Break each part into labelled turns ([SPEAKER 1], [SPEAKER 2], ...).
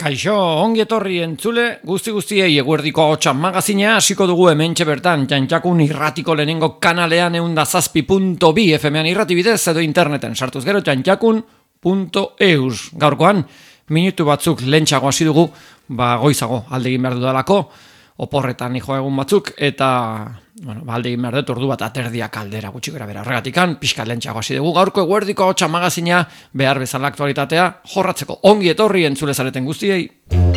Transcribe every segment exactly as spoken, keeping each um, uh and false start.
[SPEAKER 1] Kaixo, ongi etorri entzule, guzti guztiei eguerdiko hotxan magazinea hasiko dugu hementxe bertan, Txantxakun irratiko lehenengo kanalean eunda zazpi punto bi F M-an irratibidez edo interneten sartuz gero txantxakun punto eus. Gaurkoan, minutu batzuk lentsago hasi dugu, ba goizago alde egin behar dudalako, oporretan hijo egun batzuk, eta bueno, ba, alde egin behar dut ordu bat aterdiak aldera gutxi gara bera. Horregatikan, pixka lentsago hasi dugu, gaurko eguerdiko hotxan magazina behar bezala aktualitatea jorratzeko. Ongi etorri entzule zareten guztiei.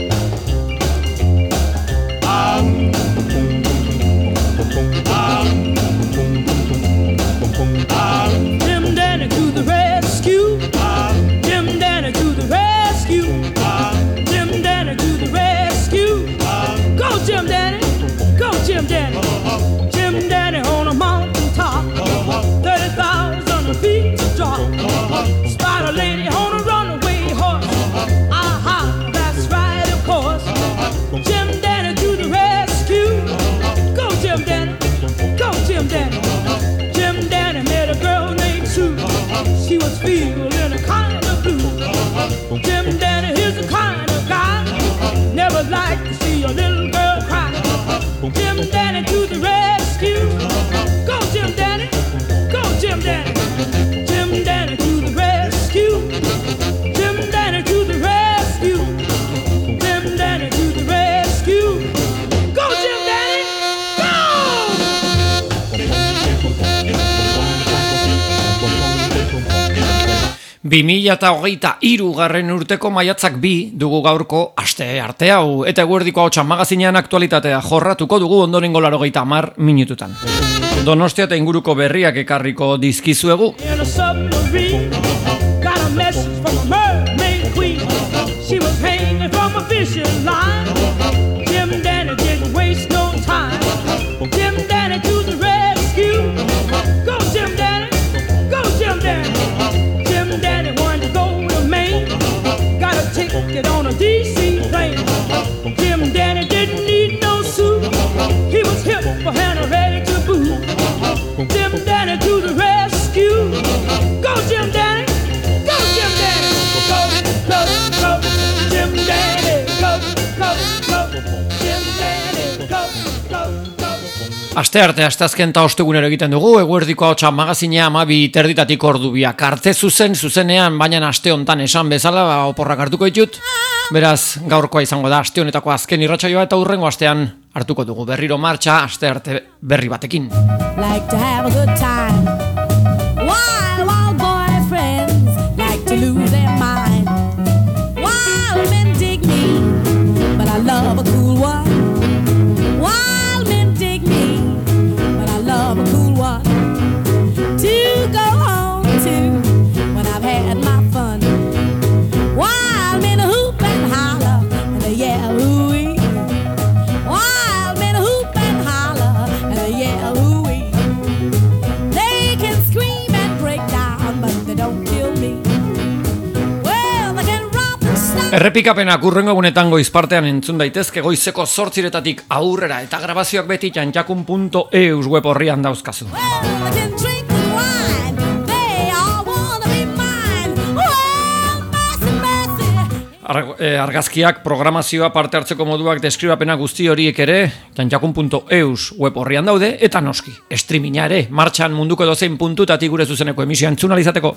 [SPEAKER 2] Feeling a kind of blue. Jim Danny, he's the kind of guy never like to see a little girl cry. Jim Danny to the rescue. Go Jim Danny, go Jim Danny. Jim Danny to the rescue. Jim Danny to the rescue. Jim Danny to the rescue. Go Jim Danny, go!
[SPEAKER 1] bi mila hogeita hiru garren urteko maiatzak bi dugu gaurko aste arte hau, eta eguerdiko hotxan magazinean aktualitatea jorratuko dugu ondorengo laurogeita hamar minututan. Donostia eta inguruko berriak ekarriko dizkizuegu.
[SPEAKER 2] Ticket on a D C plane. Jim Danny didn't need no suit. He was hip for hand and ready to boot. Jim Danny to the rescue. Go Jim Danny, go Jim Danny. Go, go, go, Jim Danny. Go, go, go, Jim Danny. Go, go, go.
[SPEAKER 1] Aste arte, asteazken eta ostegunero egiten dugu, eguerdiko hotxan magazinea amabi terditatik ordu biak arte zuzen, zuzenean, baina aste hontan esan bezala, ba, oporrak hartuko ditut. Beraz, gaurkoa izango da aste honetako azken irratsaioa eta hurrengo astean hartuko dugu berriro martxa aste arte berri batekin.
[SPEAKER 3] Like to have a good time. Wild, wild boyfriends like to lose their mind. Wild men dig me, but I love a cool one. Wild men dig me, but I love a cool one. To go home to when I've had my fun. Wild men hoop and holler and they yell ooh-wee. Wild men hoop and holler and they yell ooh-wee. They can scream and break down, but they don't kill me. Well, they can romp and stop.
[SPEAKER 1] Errepikapenak urrengo egunetan goizpartean entzun daitezke goizeko zortziretatik aurrera eta grabazioak beti txantxakun punto eus web horrian dauzkazu.
[SPEAKER 3] Well, they can drink the wine. They all wanna be mine. Well, mercy, mercy.
[SPEAKER 1] Ar- eh, argazkiak, programazioa, parte hartzeko moduak, deskribapena guzti horiek ere txantxakun punto eus web horrian daude, eta noski, streaminga ere, martxan munduko edozein puntutatik gure zuzeneko emisioa entzun ahal izateko.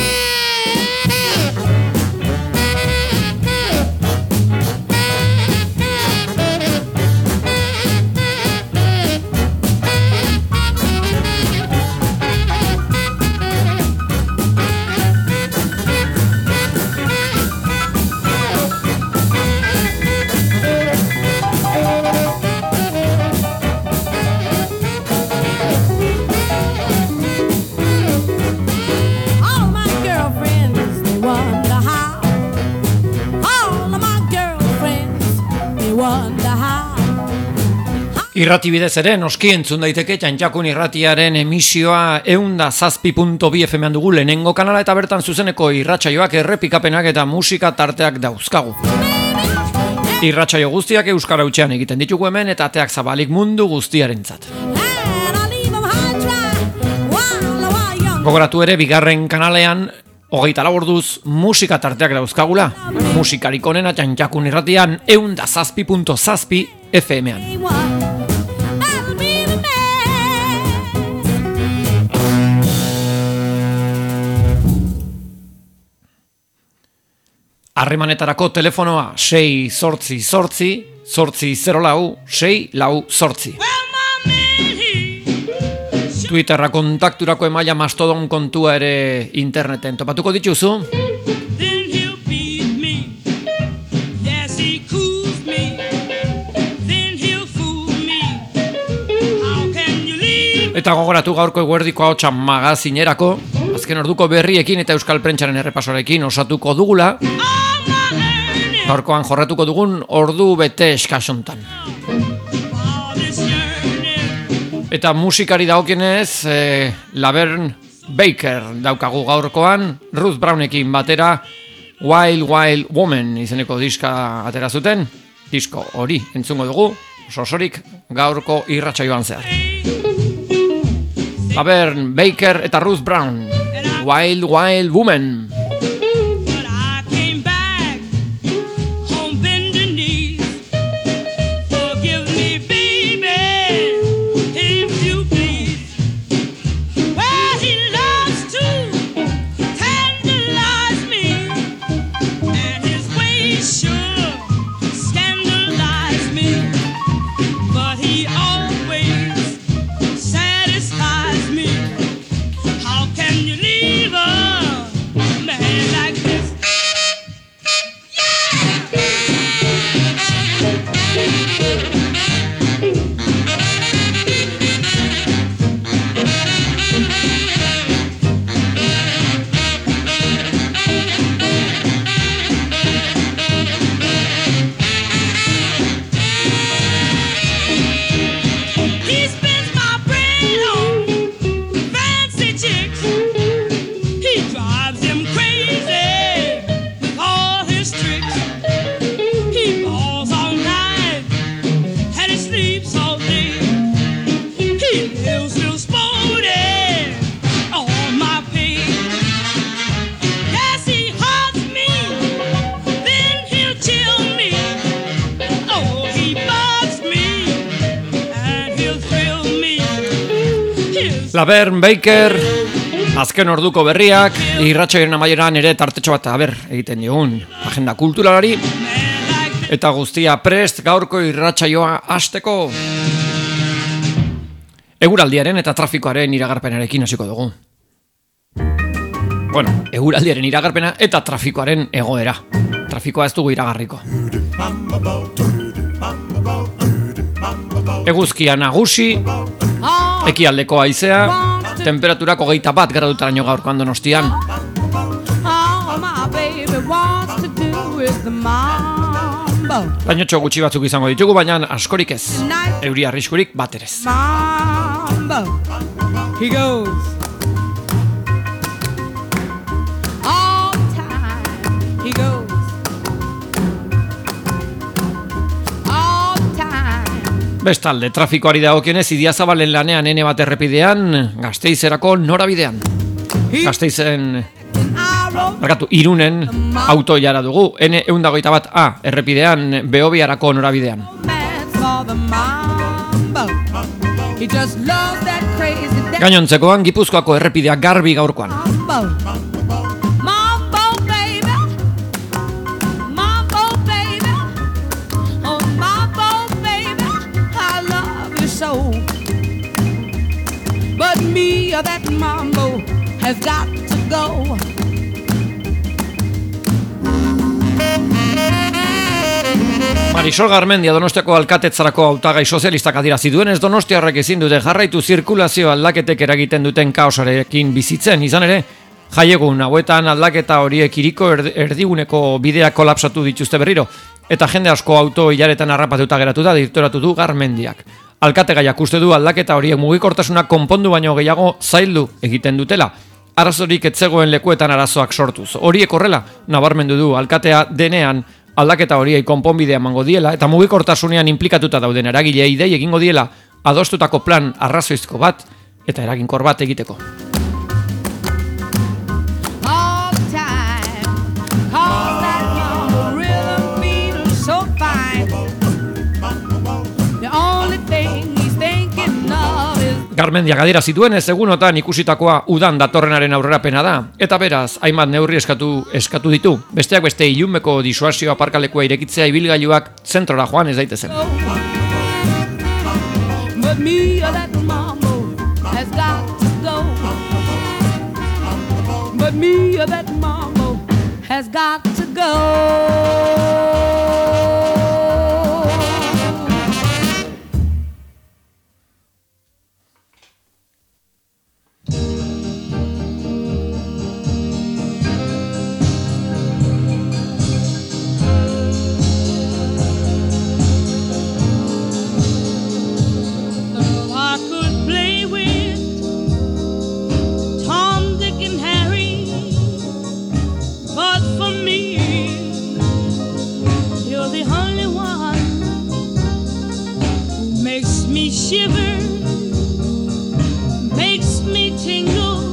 [SPEAKER 3] All my girlfriends, they wonder how. All of my girlfriends, they wonder how.
[SPEAKER 1] Irratibidez ere, noski entzun daiteke txantxakun irratiaren emisioa eunda zazpi punto bi F M-an dugu lehenengo kanala eta bertan zuzeneko irratsaioak, errepikapenak eta musika tarteak dauzkagu. Irratsaio guztiak euskara hutsean egiten ditugu hemen eta ateak zabalik mundu guztiarentzat.
[SPEAKER 3] And I leave 'em high and dry while, while young.
[SPEAKER 1] Gogoratu ere, bigarren kanalean Hogeita lau orduz musika tarteak dauzkagula. Musikarik onena Txantxakun irratian ehun eta zazpi puntu zazpi F M-an. Harremanetarako telefonoa sei zortzi zortzi, zortzi zero lau, sei lau zortzi. Twitterra kontakturako emaila Mastodon kontua ere interneten topatuko dituzu. Eta gogoratu gaurko eguerdiko ahotsa magazinerako, azken orduko berriekin eta Euskal Prentsaren errepasoarekin osatuko dugula. Gaurkoan jorratuko dugun ordu bete eskasontan. Eta musikari dagokienez, eh, Laverne Baker daukagu gaurkoan, Ruth Brownekin batera Wild Wild Woman izeneko diska atera zuten. Disko hori entzungo dugu, osorik gaurko irratsaioan zehar. Laverne Baker eta Ruth Brown, Wild Wild Woman. Laverne Baker, azken orduko berriak, irratsaioaren amaieran ere tartetxo bat aber egiten digun agenda kulturalari, eta guztia prest gaurko irratsaioa hasteko. Eguraldiaren eta trafikoaren iragarpenarekin hasiko dugu. Bueno, eguraldiaren iragarpena eta trafikoaren egoera. Trafikoa ez dugu iragarriko. Eguzkia nagusi, ekialdeko haizea, temperaturako hogeita bat gradutaraino gaurkoan Donostian. Lainotxo gutxi batzuk izango ditugu, baina askorik ez. Euri arriskurik bat ere ez. Bestalde, trafikoari dagokionez Idiazabalen lanean ene bat errepidean, Gasteizerako norabidean. Gasteizen, barkatu, Irunen autoiara dugu, ene ehun eta hogeita bat A errepidean, Behobiarako norabidean. Gainontzekoan, Gipuzkoako errepideak garbi gaurkoan. But me, that mambo has got to go. Marisol Garmendia Donostiako alkatetzarako hautagai sozialistak adierazi duenez, donostiarrek ezin dute jarraitu zirkulazio aldaketek eragiten duten kaosarekin bizitzen. Izan ere, jaiegun hauetan aldaketa horiek hiriko erdiguneko bideak kolapsatu dituzte berriro, eta jende asko auto hilaretan harrapatuta geratu da, diktoratu du Garmendiak. Alkategaiak uste du aldaketa horiek mugikortasuna konpondu baino gehiago zaildu egiten dutela. Arazorik etzegoen lekuetan arazoak sortuz. Horiek horrela, nabarmendu du alkatea denean aldaketa horiei konponbidea emango diela eta mugikortasunean inplikatuta dauden eragilei dei egingo diela adostutako plan arrazoizko bat eta eraginkor bat egiteko. Garmendiak adiera zituen ez egunotan ikusitakoa udan datorrenaren aurrerapena da, eta beraz, hainbat neurri eskatu, eskatu ditu. Besteak beste ilunbeko disuasio aparkalekua irekitzea ibilgailuak zentrora joan ez daitezen.
[SPEAKER 3] But me, that mambo has got to go. But me, that mambo has got to go.
[SPEAKER 2] Shiver, makes me tingle,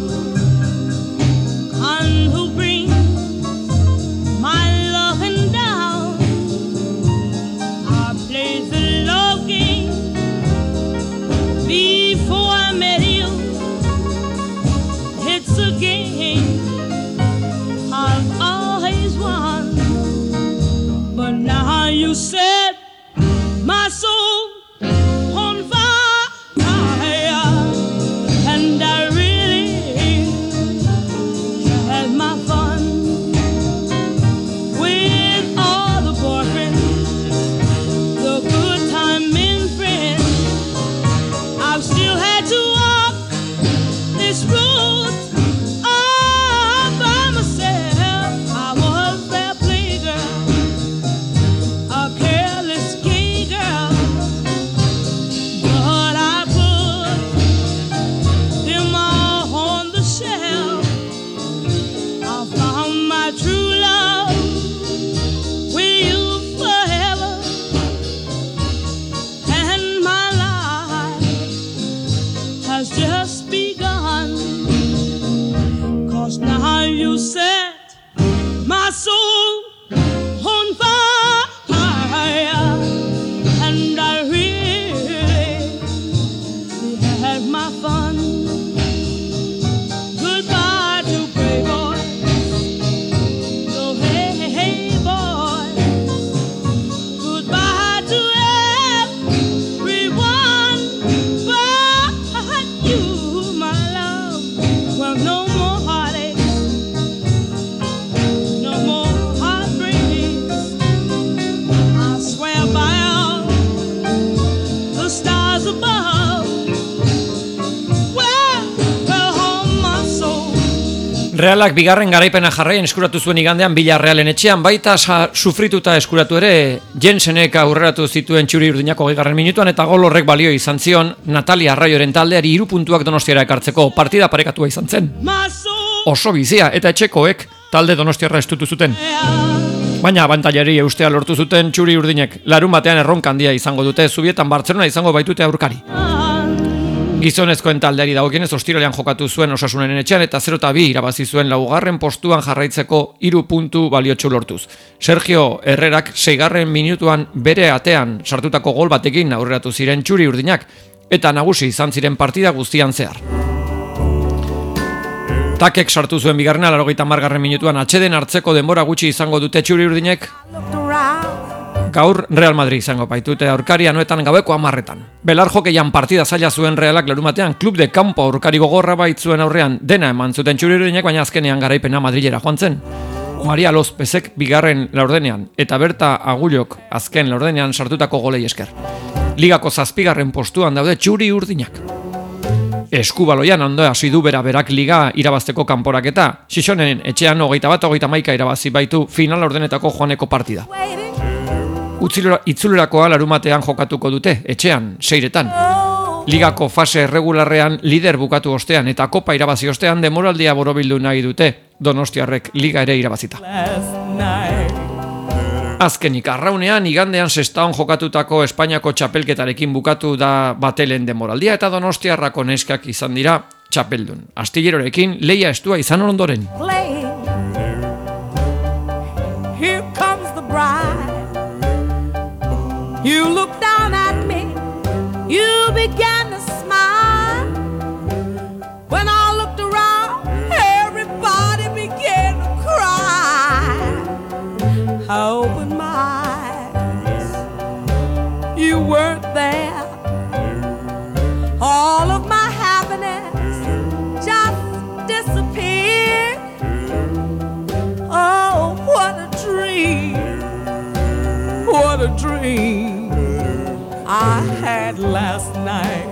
[SPEAKER 2] and who brings my loving down. I played the love game before I met you. It's a game I've always won, but now you set my soul on fire.
[SPEAKER 1] Realak bigarren garaipena jarraien eskuratu zuen igandean Villarrealen etxean, baita sa, sufrituta eskuratu ere Jensenek aurreratu zituen txuri urdinako gehigarren minutuan, eta gol horrek balio izan zion Natalia Arraioren taldeari hiru puntuak Donostiara ekartzeko. Partida parekatua izan zen. Oso bizia, eta etxekoek talde Donostiarra estutu zuten. Baina abantailari eustea lortu zuten txuri urdinek. Larun batean erronka handia izango dute, Zubietan Bartzelona izango baitute aurkari. Gizonezkoen taldeari dagokienez ostiralean jokatu zuen Osasunaren etxean eta zero eta bi irabazi zuen laugarren postuan jarraitzeko hiru puntu baliotsu lortuz. Sergio Herrerak seigarren minutuan bere atean sartutako gol batekin aurreratu ziren txuri urdinak eta nagusi izan ziren partida guztian zehar. Takek sartu zuen bigarrena laurogeita hamargarren minutuan atxeden hartzeko denbora gutxi izango dute txuri urdinek. Gaur Real Madrid izango baitute aurkari anoetan gaueko hamarretan. Belar jokeian partida zaila zuen Realak larumatean klub de campo aurkari gogorra baitzuen aurrean dena eman zuten txuri urdinek, baina azkenean garaipena Madrilera joan zen. Maria Lozpezek bigarren laurdenean eta Berta Agullok azken laurdenean sartutako golei esker. Ligako zazpigarren postuan daude txuri urdinak. Eskubaloian ondo hasi du bera berak liga irabazteko kanporaketa. Xixonen etxean hogeita bat hogeita hamaika irabazi baitu final laurdenetako joaneko partida. Itzulerakoa larumatean jokatuko dute, etxean, seiretan. Ligako fase erregularrean lider bukatu ostean eta kopa irabazi ostean demoraldia borobildu nahi dute, Donostiarrek liga ere irabazita. Azkenik arraunean, igandean Sestaon jokatutako Espainiako txapelketarekin bukatu da batelen demoraldia eta Donostiarrako neskak izan dira txapeldun. Astillerorekin leia estua izan ondoren.
[SPEAKER 3] Here comes the bride. You look down at me, you began to smile.
[SPEAKER 2] a dream I had last night.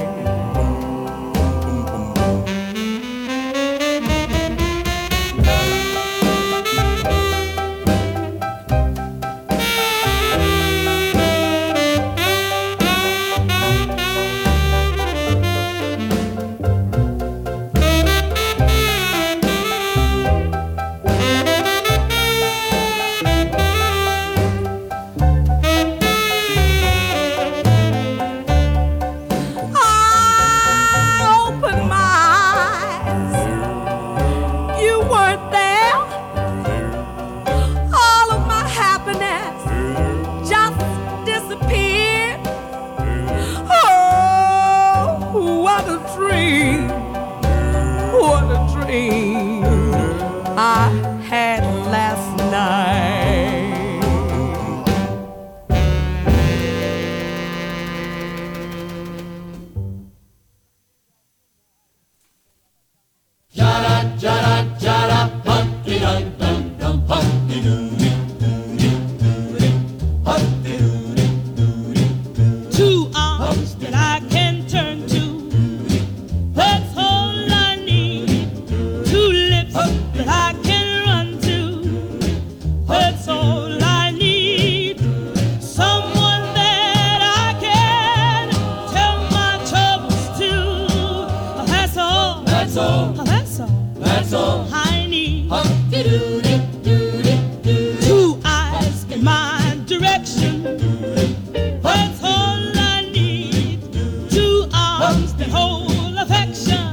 [SPEAKER 2] I had last night.
[SPEAKER 4] Jada, jada, jada, hunky dun dun dun, hunky doody doody doody, hunky doody doody doody.
[SPEAKER 2] Two arms that I can turn to, that's all I need. Two lips that I can run to, that's all I need. Someone that I can tell my troubles to, that's all,
[SPEAKER 4] That's all,
[SPEAKER 2] that's all
[SPEAKER 4] that's all,
[SPEAKER 2] I need.
[SPEAKER 4] hunky doody doody doody.
[SPEAKER 2] Two eyes in my direction, that's all I need. Two arms that hold affection,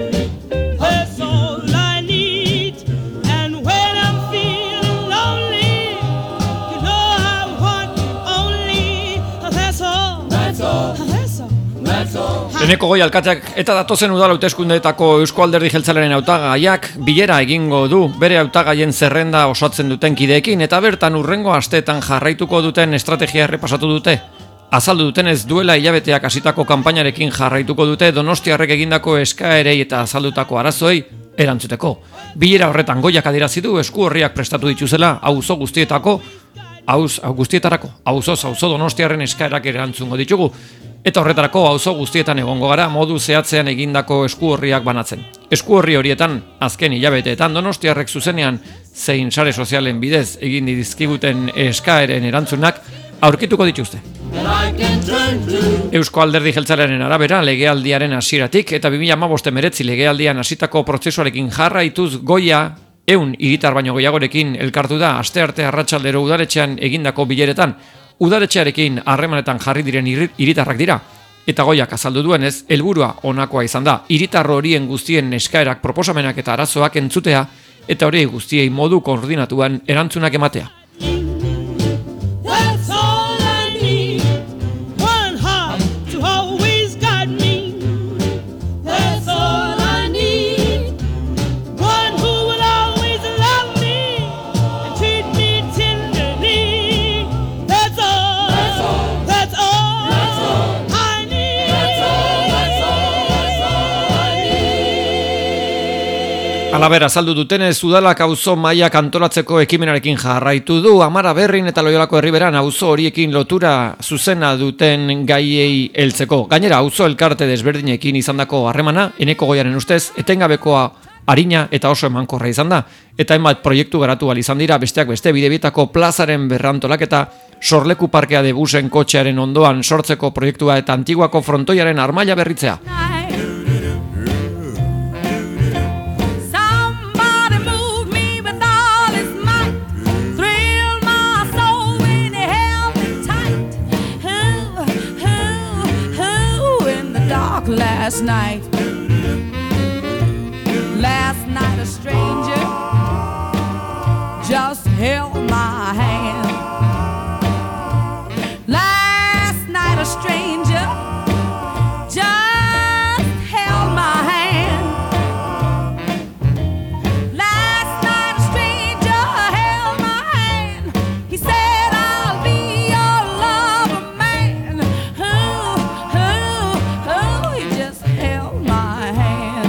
[SPEAKER 2] that's all I need. And when I'm feeling lonely, you know I want you only. That's all,
[SPEAKER 4] That's all,
[SPEAKER 2] that's all.
[SPEAKER 4] that's all.
[SPEAKER 1] Eneko Goi alkateak eta datozen udal hauteskundeetako Eusko Alderdi Jeltzalearen hautagaiak bilera egingo du bere hautagaien zerrenda osatzen duten kideekin eta bertan hurrengo asteetan jarraituko duten estrategia errepasatu dute. Azaldu dutenez duela hilabeteak hasitako kanpainarekin jarraituko dute Donostiarrek egindako eskaerei eta azaldutako arazoei erantzuteko. Bilera horretan Goiak adierazi du esku horriak prestatu dituzela auzo guztietako auz guztietarako auzoz auzo Donostiarren eskaerak erantzungo ditugu. Eta horretarako auzo guztietan egongo gara modu zehatzean egindako esku horriak banatzen. Esku horri horietan azken hilabeteetan Donostiarrek zuzenean zein sare sozialen bidez egin dizkiguten eskaeren erantzunak aurkituko dituzte.
[SPEAKER 4] That I can turn to.
[SPEAKER 1] Eusko Alderdi Jeltzalearen arabera legealdiaren hasieratik eta bi mila hamabost hemeretzi legealdian hasitako prozesuarekin jarraituz Goia ehun hiritar baino gehiagorekin elkartu da astearte arratsaldero udaletxean egindako bileretan. Udaletxearekin harremanetan jarri diren hiritarrak dira. Eta Goiak azaldu duenez, helburua honakoa izan da. Hiritar horien guztien eskaerak, proposamenak eta arazoak entzutea eta hori guztiei modu koordinatuan erantzunak ematea.
[SPEAKER 2] That's all I need. One heart to always guide me. That's all I need. One who will always love me and treat me tenderly. That's all.
[SPEAKER 4] That's all.
[SPEAKER 2] That's all.
[SPEAKER 4] That's all.
[SPEAKER 2] I need.
[SPEAKER 4] That's all, that's all, that's all I need.
[SPEAKER 1] Alaber, azaldu dutenez, udalak auzo mailak antolatzeko ekimenarekin jarraitu du, Amara Berrin eta Loiolako Herriberan auzo horiekin lotura zuzena duten gaiei heltzeko. Gainera, auzo elkarte desberdinekin izandako harremana, Eneko Goiaren ustez, etengabekoa arina eta oso emankorra izan da. Eta hainbat proiektu garatu ahal izan dira, besteak beste bidebietako plazaren berrantolaketa, Sorleku parkea de busen kotxearen ondoan sortzeko proiektua eta Antiguako frontoiaren armaila berritzea.
[SPEAKER 3] Somebody move me with all his might, thrill my soul when he held me tight. Ooh, ooh, ooh, in the dark last night. Last night a stranger just held my hand. Last night a stranger just held my hand. Last night a stranger held my hand. He said, I'll be your lover man. Ooh, ooh, ooh, he just held my hand.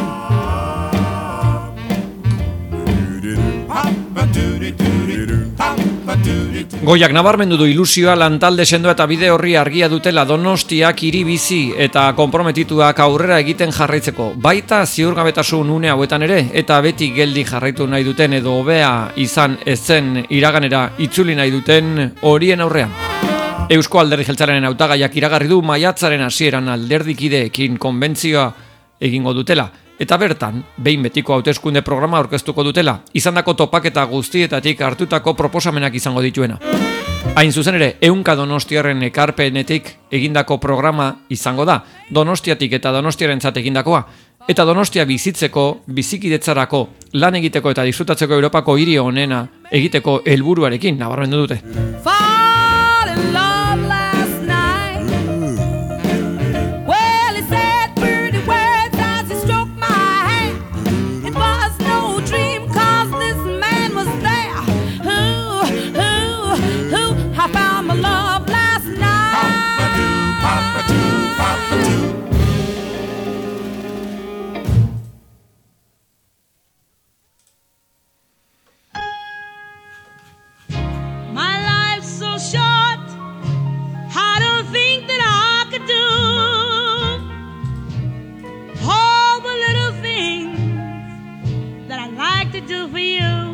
[SPEAKER 5] Papa doody doody doo, Papa doody
[SPEAKER 1] Goiak nabarmendu du ilusioa lantalde sendoa eta bide horri argia dutela Donostiak hiri bizi eta konprometituak aurrera egiten jarraitzeko. Baita ziurgabetasun une hauetan ere eta beti geldi jarraitu nahi duten edo hobea izan ezen iraganera itzuli nahi duten horien aurrean. Eusko Alderdi Jeltzalearen hautagaiak iragarri du maiatzaren hasieran alderdikideekin konbentzioa egingo dutela. Eta bertan, behin betiko hauteskunde programa aurkeztuko dutela, izandako topaketa guztietatik hartutako proposamenak izango dituena. Hain zuzen ere, ehunka donostiarren ekarpenetik egindako programa izango da, Donostiatik eta Donostiarentzat egindakoa, eta Donostia bizitzeko, bizikidetzarako, lan egiteko eta disfrutatzeko Europako hiri onena egiteko helburuarekin nabarmendu dute.
[SPEAKER 3] Fall in love last night. Well, he said pretty words as he stroked my hand. It was no dream 'cause this man was there. Who, who, who, I found my love last night. Papa do, Papa do, Papa do. My life's so short, I don't think that I could do all the little things that I like to do for you.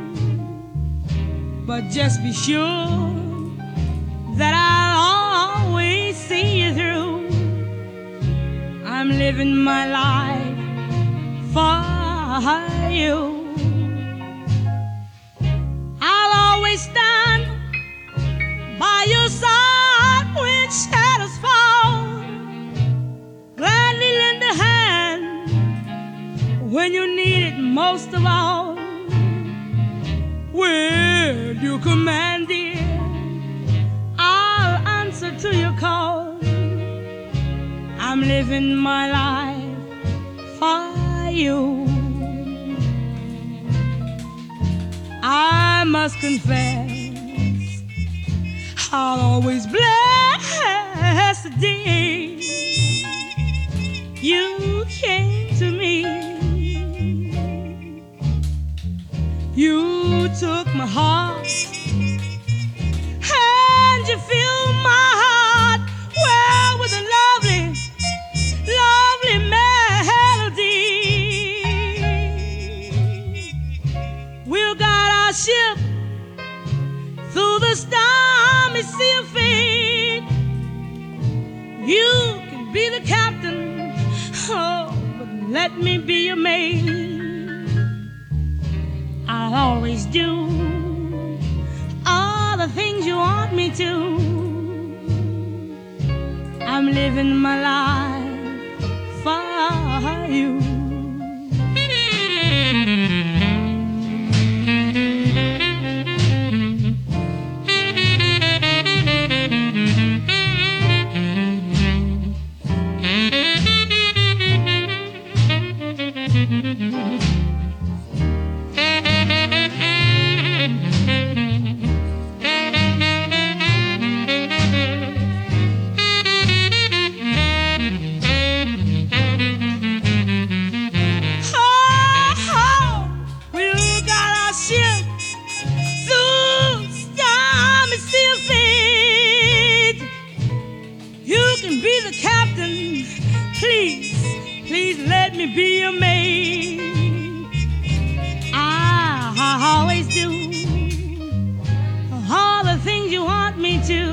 [SPEAKER 3] But just be sure that I'll always see you through. I'm living my life for you. I'll always stand by your side when shadows fall. Gladly lend a hand when you need it most of all. Will you command, dear? I'll answer to your call. I'm living my life for you. I must confess, I'll always bless the day you came to me. You took my heart and you filled my heart well with a lovely, lovely melody. We'll guide our ship through the stormy sea of fate. You can be the captain, oh, but let me be your mate. I'll always do all the things you want me to. I'm living my life for you. Be your maid. I, I always do all the things you want me to.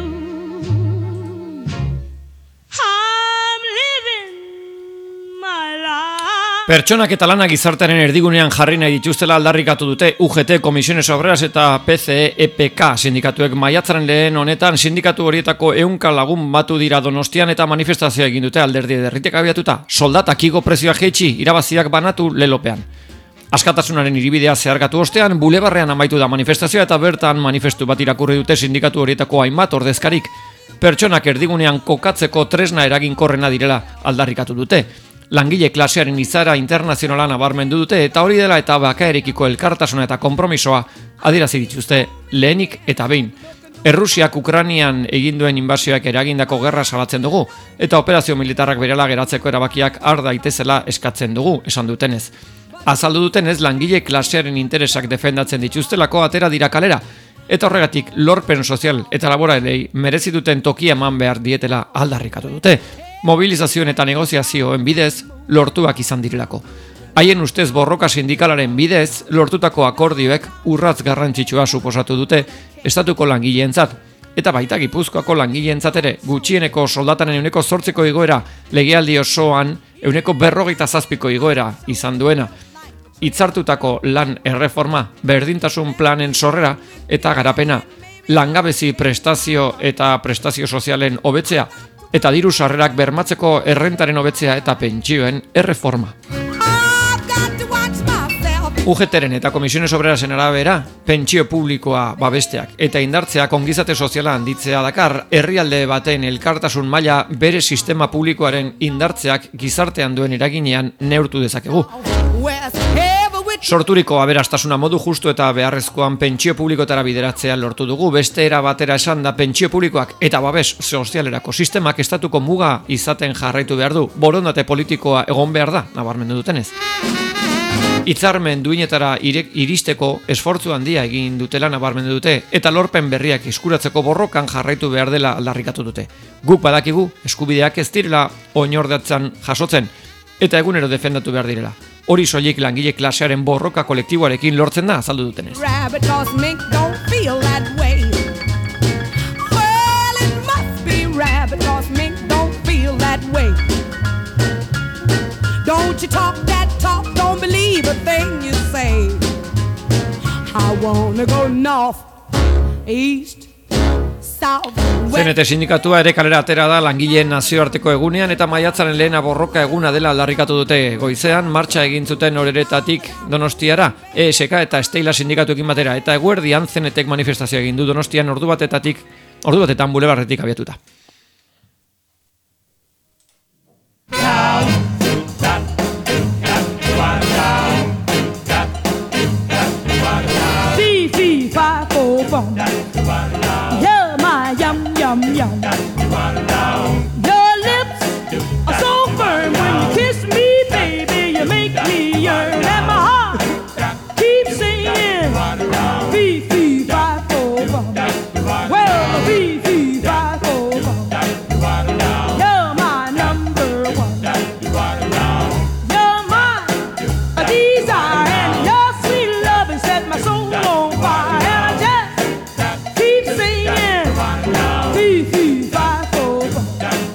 [SPEAKER 3] I'm living my life.
[SPEAKER 1] Pertsonak eta lanak gizartearen erdigunean jarri nahi dituztela aldarrikatu dute U G T, Comisiones Obreras eta P C E E P K sindikatuek maiatzaren lehen honetan sindikatu horietako ehunka lagun batu dira Donostian eta manifestazioa egin dute alderdi ederritek abiatuta. Soldatak igo prezioa jaitsi, irabaziak banatu lelopean. Askatasunaren iribidea zeharkatu ostean, bulebarrean amaitu da manifestazioa eta bertan manifestu bat irakurri dute sindikatu horietako hainbat ordezkarik. Pertsonak erdigunean kokatzeko tresna eraginkorrena direla aldarrikatu dute. Langile klasearen izara internazionala nabarmendu dute eta hori dela eta bakaerekiko elkartasuna eta konpromisoa adierazi dituzte lehenik eta behin. Errusiak Ukrainian egin duen inbasioak eragindako gerra salatzen dugu eta operazio militarrak berela geratzeko erabakiak har daitezela eskatzen dugu, esan dutenez. Azaldu dutenez langile klasearen interesak defendatzen dituztelako atera dira kalera eta horregatik lorpen sozial eta laboralei merezi duten tokia eman behar dietela aldarrikatu dute. Mobilizazioen eta negoziazioen bidez lortuak izan direlako. Haien ustez borroka sindikalaren bidez lortutako akordioek urratz garrantzitsua suposatu dute estatuko langileentzat, eta baita Gipuzkoako langileentzat ere gutxieneko soldatanen ehuneko zortziko igoera legealdi osoan ehuneko berrogeita zazpiko igoera izan duena. Hitzartutako lan erreforma, berdintasun planen sorrera eta garapena, langabezi prestazio eta prestazio sozialen hobetzea, eta diru sarrerak bermatzeko errentaren hobetzea eta pentsioen erreforma. U G T-ren eta Komisiones Obrerasen arabera, pentsio publikoa babesteak eta indartzeak ongizate soziala handitzea dakar, herrialde baten elkartasun maila bere sistema publikoaren indartzeak gizartean duen eraginean neurtu dezakegu. Sorturiko aberastasuna modu justu eta beharrezkoan pentsio publikotara bideratzea lortu dugu. Beste era batera esan da pentsio publikoak eta babes sozialerako sistemak estatuko muga izaten jarraitu behar du. Borondate politikoa egon behar da, nabarmendu dutenez. Hitzarmen duinetara iristeko esfortzu handia egin dutela nabarmendu dute eta lorpen berriak eskuratzeko borrokan jarraitu behar dela aldarrikatu dute. Guk badakigu eskubideak ez direla oinordatzen jasotzen eta egunero defendatu behar direla. Hori soilik langile klasearen borroka kolektiboarekin lortzen da azaldu dutenez.
[SPEAKER 3] Don't you talk that talk, don't believe a thing you say. I wanna go north, east, south,
[SPEAKER 1] C N T sindikatua ere kalera atera da langileen nazioarteko egunean eta maiatzaren lehena borroka eguna dela aldarrikatu dute. Goizean martxa egin zuten Oreretatik Donostiara, E S K eta Steyla sindikatuekin batera, eta eguerdian C N Tek manifestazioa egin du Donostian ordu batetatik, ordu batetan bulebarretik abiatuta.
[SPEAKER 2] Yeah, my yum yum yum. Your lips are so firm when you kiss me, baby. You make me yearn, and my heart keeps singing. Fee fee fi fo fum. Well, fee fee fi fo fum. You're my number one. You're my desire, and your sweet love has set my soul on fire. And I just keep singing. Fee fee fi fo fum.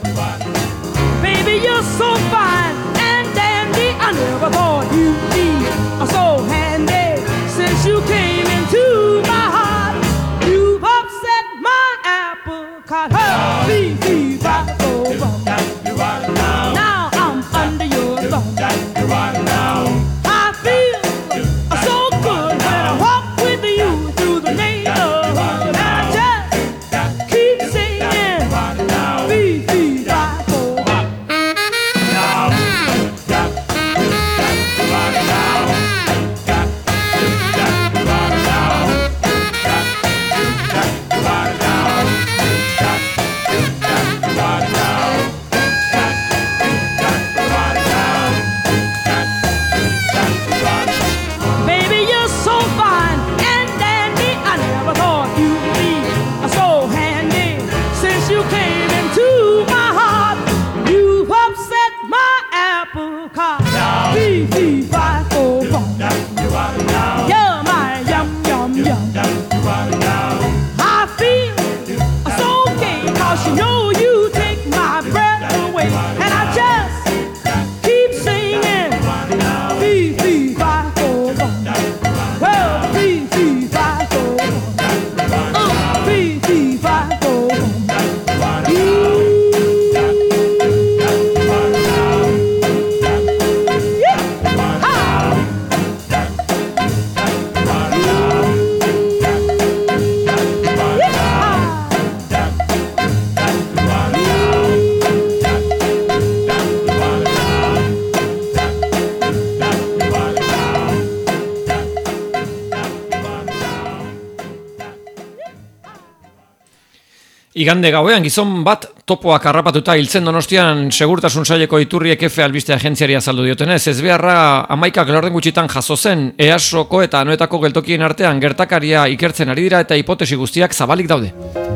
[SPEAKER 1] Igande gauean gizon bat topoak harrapatuta hiltzen Donostian segurtasun saileko iturriek Efe albiste agentziari azaldu diotenez. Ez beharra amaikak laurden gutxitan jaso zen EASoko eta anoetako geltokien artean gertakaria ikertzen ari dira eta hipotesi guztiak zabalik daude.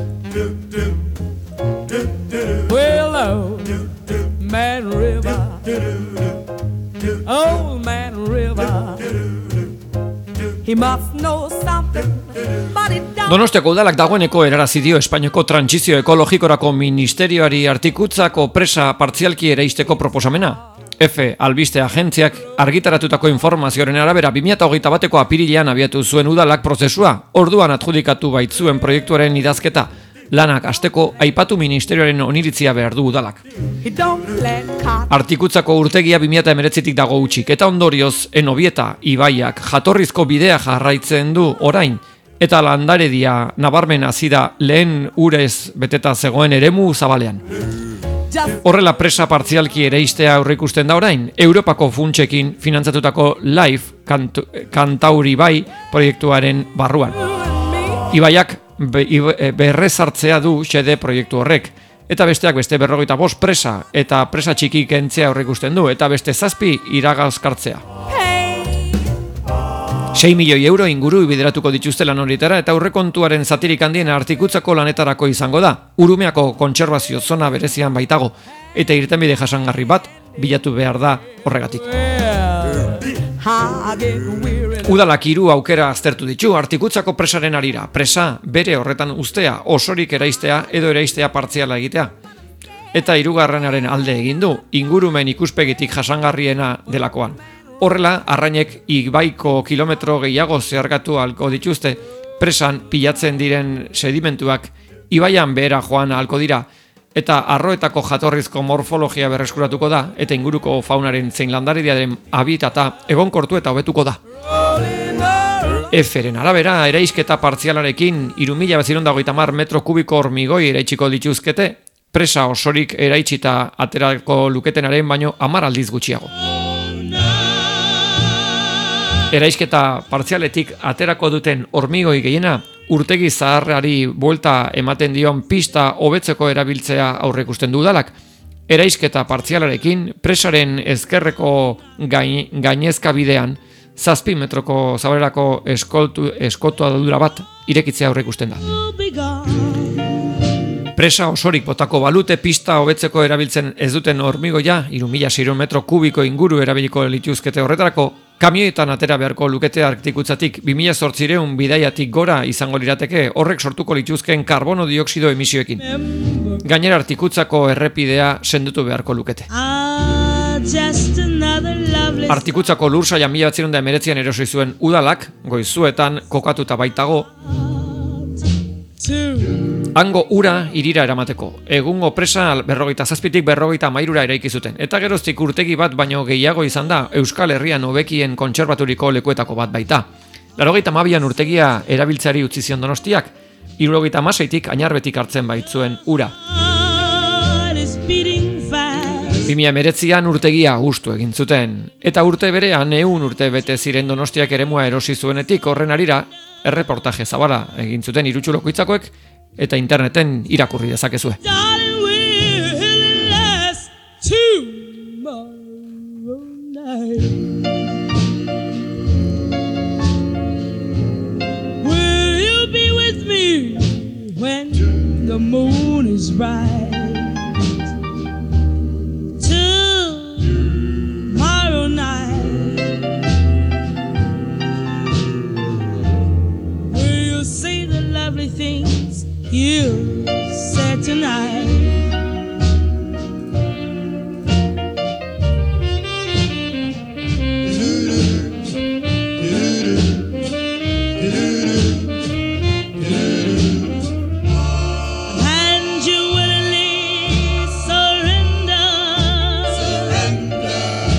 [SPEAKER 2] Well, oh, Man River, oh, Man River, he must know something, but he don't.
[SPEAKER 1] Donostiako udalak dagoeneko erarazi dio Espainiako trantsizio ekologikorako ministerioari artikutzako presa partzialki eraisteko proposamena. Efe albiste agentziak argitaratutako informazioaren arabera bi mila hogeita bateko apirilean abiatu zuen udalak prozesua, orduan adjudikatu baitzuen proiektuaren idazketa. Lanak hasteko aipatu ministerioaren oniritzia behar du udalak.
[SPEAKER 2] He don't let cotton.
[SPEAKER 1] Artikutzako urtegia bi mila hemeretzitik dago utzik eta ondorioz Enobieta ibaiak jatorrizko bidea jarraitzen du orain eta landaredia nabarmen hasi da lehen urez beteta zegoen eremu zabalean.
[SPEAKER 2] Just
[SPEAKER 1] Horrela presa partzialki ereistea aurreikusten da orain, Europako funtsekin finantzatutako Life Kant Kantauri bai proiektuaren barruan. Ibaiak be, ibe, berrezartzea du xede proiektu horrek, eta besteak beste berrogeita bost presa eta presa txiki kentzea aurreikusten du, eta beste zazpi iragazkartzea. sei milioi euro inguru bideratuko dituzte lan horietara eta aurrekontuaren zatirik handiena artikutzako lanetarako izango da. Urumeako kontserbazio zona berezian baitago eta irtenbide jasangarri bat bilatu behar da horregatik.
[SPEAKER 2] I get weary.
[SPEAKER 1] Udalak hiru aukera aztertu ditu artikutzako presaren arira. Presa bere horretan ustea, osorik eraistea edo eraistea partziala egitea. Eta hirugarrenaren alde egin du, ingurumen ikuspegitik jasangarriena delakoan. Horrela, arrainek ibaiko kilometro gehiago zeharkatu ahalko dituzte, presan pilatzen diren sedimentuak ibaian behera joan ahalko dira, eta arroetako jatorrizko morfologia berreskuratuko da, eta inguruko faunaren zein landarediaren habitata egonkortu eta hobetuko da. Eferen arabera, eraisketa partzialarekin hiru mila bederatziehun eta hogeita hamar metro kubiko hormigoi eraitsiko dituzkete, presa osorik eraitsita aterako luketenaren baino hamar aldiz gutxiago. Eraisketa partzialetik aterako duten hormigoi gehiena urtegi zaharrari buelta ematen dion pista hobetzeko erabiltzea aurreikusten du udalak. Eraisketa partzialarekin presaren ezkerreko gain, gainezka bidean zazpi metroko zabalerako eskoltu, eskotuadura bat irekitzea aurreikusten da. Presa osorik botako balute pista hobetzeko erabiltzen ez duten hormigoia, hiru mila seiehun metro kubiko inguru erabiliko lituzkete horretarako, kamioetan atera beharko lukete artikutzatik bi mila zortziehun bidaiatik gora izango lirateke horrek sortuko lituzken karbono dioksido emisioekin. Gainera artikutzako errepidea sendutu beharko lukete. Artikutzako lursaila mila bederatziehun eta hemeretzian erosi zuen udalak, Goizuetan kokatuta baitago, hango ura irira eramateko. Egungo presa berrogeita zazpitik berrogeita hamairura eraiki zuten. Eta geroztik urtegi bat baino gehiago izan da Euskal Herrian hobekien kontserbaturiko lekuetako bat baita. Laurogeita hamabian urtegia erabiltzeari utzi zion Donostiak, hirurogeita hamaseitik Añarbetik hartzen baitzuen ura. bi mila hemeretzian urtegia hustu egin zuten. Eta urte berean ehun urte bete ziren Donostiak eremua erosi zuenetik horren arira erreportaje zabala egin zuten Irutsulokoitzakoek eta interneten irakurri dezakezue.
[SPEAKER 2] Will you be with me when the moon is bright? Tomorrow night, will you say the lovely things you said tonight? And you willingly surrender. Surrender.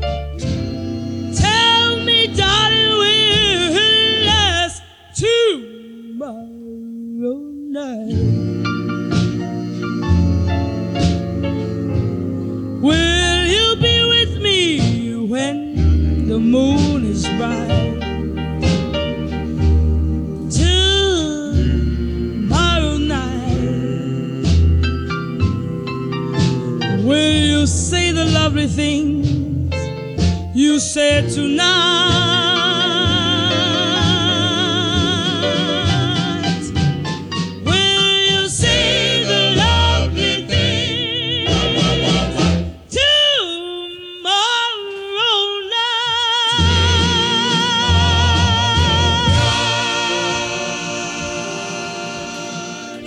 [SPEAKER 2] Tell me, darling, will it last tomorrow night? lovely things you said tonight. Will you say the lovely things tomorrow night?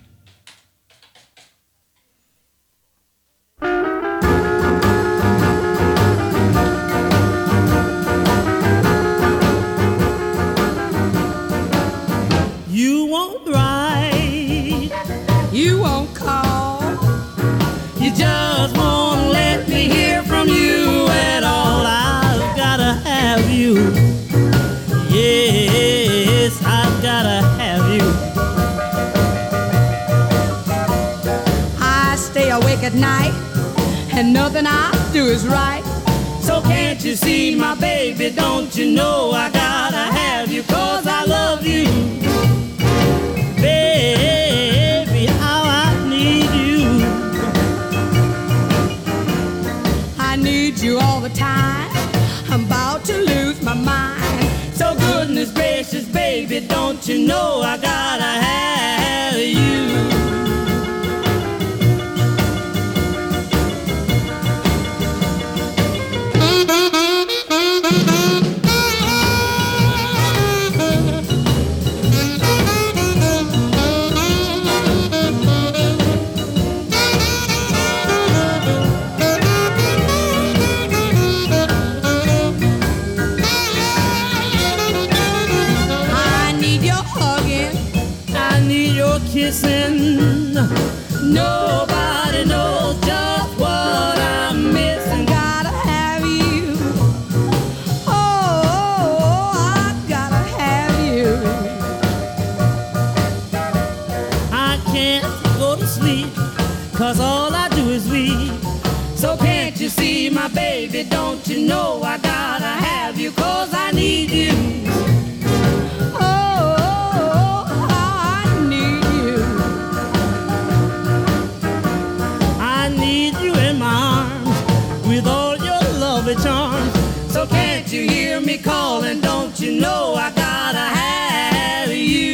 [SPEAKER 2] You won't write,
[SPEAKER 3] You won't call.
[SPEAKER 2] you just won't let me hear from you at all. I've gotta have you. Yes, I've gotta have you.
[SPEAKER 3] I stay awake at night, and nothing I do is right.
[SPEAKER 2] So can't you see, my baby, don't you know I gotta have you, 'cause I love you. Baby, how I need you.
[SPEAKER 3] I need you all the time. I'm about to lose my mind.
[SPEAKER 2] So goodness gracious, baby, don't you know I gotta have you.
[SPEAKER 3] I need your hugging.
[SPEAKER 2] I need your kissing. Nobody knows just what I'm missing.
[SPEAKER 3] Gotta have you. Oh, I gotta have you.
[SPEAKER 2] I can't go to sleep, 'cause all I do is weep. So can't you see, my baby, don't you know I gotta have you, 'cause I need you.
[SPEAKER 3] Oh, I need you.
[SPEAKER 2] I need you in my arms with all your lovely charms. So can't you hear me calling, don't you know I gotta have you.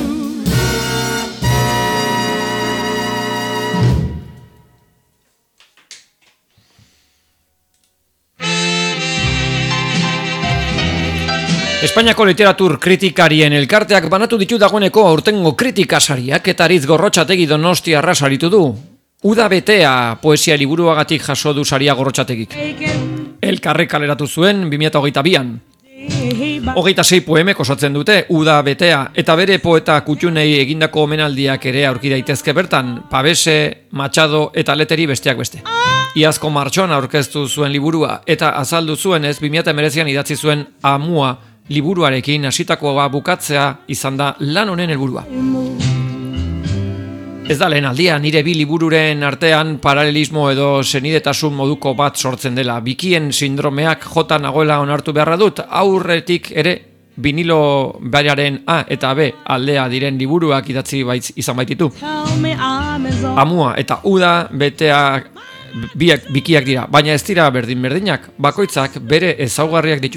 [SPEAKER 1] Espainiako literatur kritikarien elkarteak banatu ditu dagoeneko aurtengo kritikasariak eta Aritz Gorrotxategi Donostiarra saritu du. Uda betea poesia liburuagatik jaso du saria Gorrotxategik. Elkarrek kaleratu zuen bi mila hogeita bian. Hogeita sei poemek osatzen dute Uda betea, eta bere poeta kutxunei egindako omenaldiak ere aurki daitezke bertan, Pabese, Machado eta Leteri besteak beste. Iazko martxoan aurkeztu zuen liburua eta azaldu zuenez bi mila hemeretzian idatzi zuen Amua liburuarekin hasitakoa bukatzea izan da lan honen helburua. Ez da lehen aldia, nire bi libururen artean paralelismo edo senidetasun moduko bat sortzen dela. Bikien sindromeak jota nagoela onartu beharra dut, aurretik ere vinilo baiaren A eta B aldea diren liburuak idatzi baitz izan baititu. Amua eta Uda betea biak, bikiak dira, baina ez dira berdin-berdinak, bakoitzak bere ezaugarriak ditu.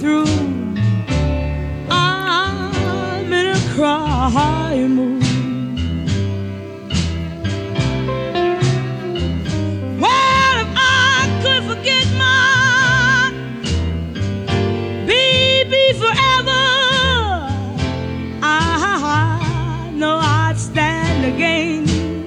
[SPEAKER 2] I'm in a cry mood. What if I could forget my baby forever? I know I'd stand again.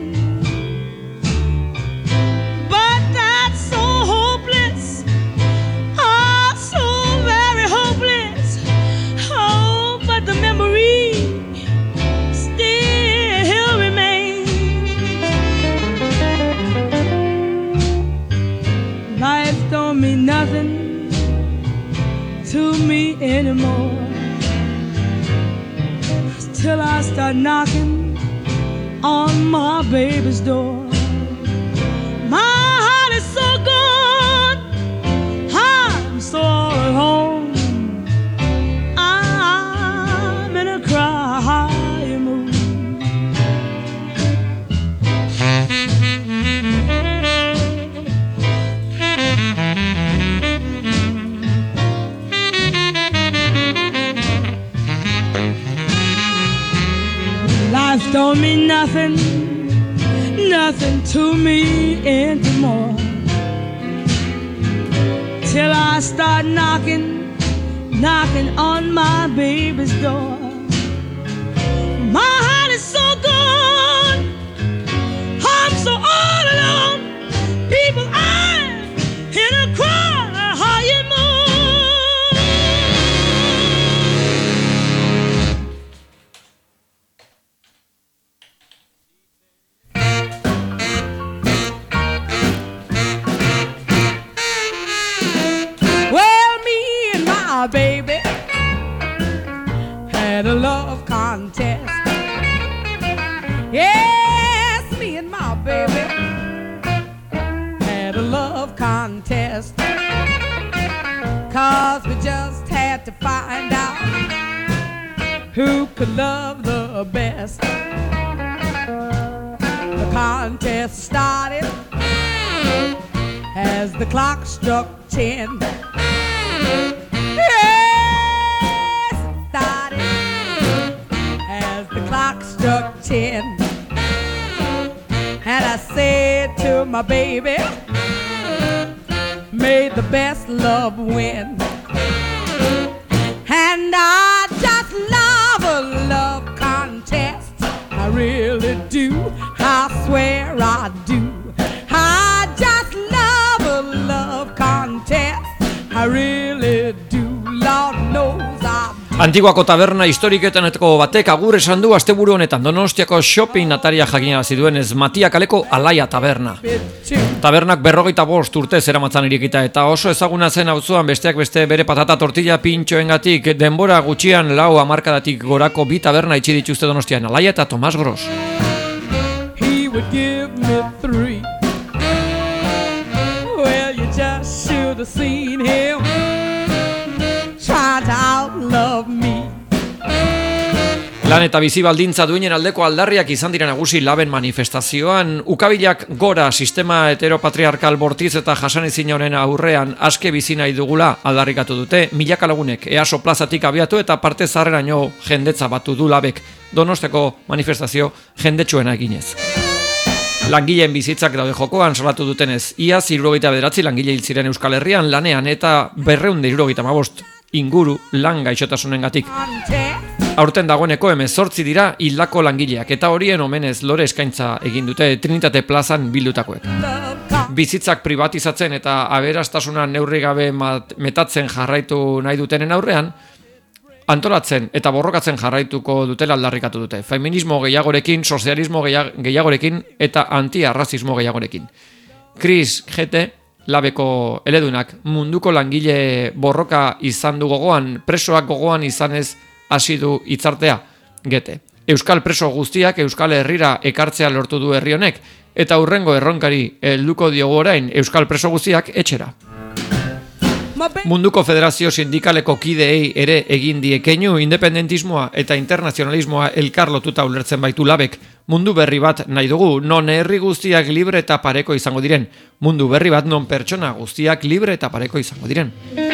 [SPEAKER 2] But that's so hopeless. Oh, so very hopeless. Oh, but the memory still remains. Life don't mean nothing to me anymore till I start knocking on my baby's door. My heart is so good, I'm so all at home. I'm in a cry mood. don't mean nothing, nothing to me anymore. Till I start knocking, knocking on my baby's door. My heart is so gone, I'm so all alone. People, I hear them cry, how you move. Well, me and my baby had a love contest. Yes, me and my baby had a love contest. Cause we just had to find out who could love the best. The contest started as the clock struck ten. Yes, started as the clock struck ten. And I said to my baby, may the best love win. And I just love a love contest, I really do, I swear I do. I just love a love contest, I really do, Lord knows I do.
[SPEAKER 1] Antiguako taberna historiketanetako batek agur esan du asteburu honetan Donostiako shopping ataria jakinarazi duenez Matia kaleko Alaia taberna. Tabernak berrogeita bost urte zeramatzan irikita eta oso ezaguna zen auzoan besteak beste bere patata tortilla pintxoengatik denbora gutxian lau hamarkadatik gorako bi taberna itxi dituzte Donostian, Alaia eta Tomas Gros.
[SPEAKER 2] He would give me three. Well, you just should have seen him trying to outlove me.
[SPEAKER 1] Lan eta bizi baldintza duinen aldeko aldarriak izan dira nagusi Laben manifestazioan. Ukabilak gora sistema heteropatriarkal bortiz eta jasanezin honen aurrean aske bizi nahi dugula aldarrikatu dute. Milaka lagunek EASO plazatik abiatu eta parte zaharreraino jendetza batu du Labek. Donostiako manifestazio jendetsuena eginez. Langileen bizitzak daude jokoan salatu dutenez. Iaz hirurogeita bederatzi langile hil ziren Euskal Herrian lanean eta berrehun eta hirurogeita hamabost inguru lan gaixotasunengatik. Aurten dagoeneko hemezortzi dira hildako langileak eta horien omenez lore eskaintza egin dute Trinitate plazan bildutakoek. Bizitzak privatizatzen eta aberastasuna neurri gabe metatzen jarraitu nahi dutenen aurrean, antolatzen eta borrokatzen jarraituko dutela aldarrikatu dute. Feminismo gehiagorekin, sozialismo gehiagorekin eta antiarrazismo gehiagorekin. Chris Gete, Labeko eledunak, munduko langile borroka izan du gogoan, presoak gogoan izanez hasi du hitzartea. Gete. Euskal preso guztiak Euskal Herrira ekartzea lortu du herri honek eta hurrengo erronkari helduko diogu orain Euskal preso guztiak etxera. Munduko Federazio Sindikaleko kideei ere egin die keinu independentismoa eta internazionalismoa elkar lotuta ulertzen baitu Labek. Mundu berri bat nahi dugu, non herri guztiak libre eta pareko izango diren. Mundu berri bat non pertsona guztiak libre eta pareko izango diren.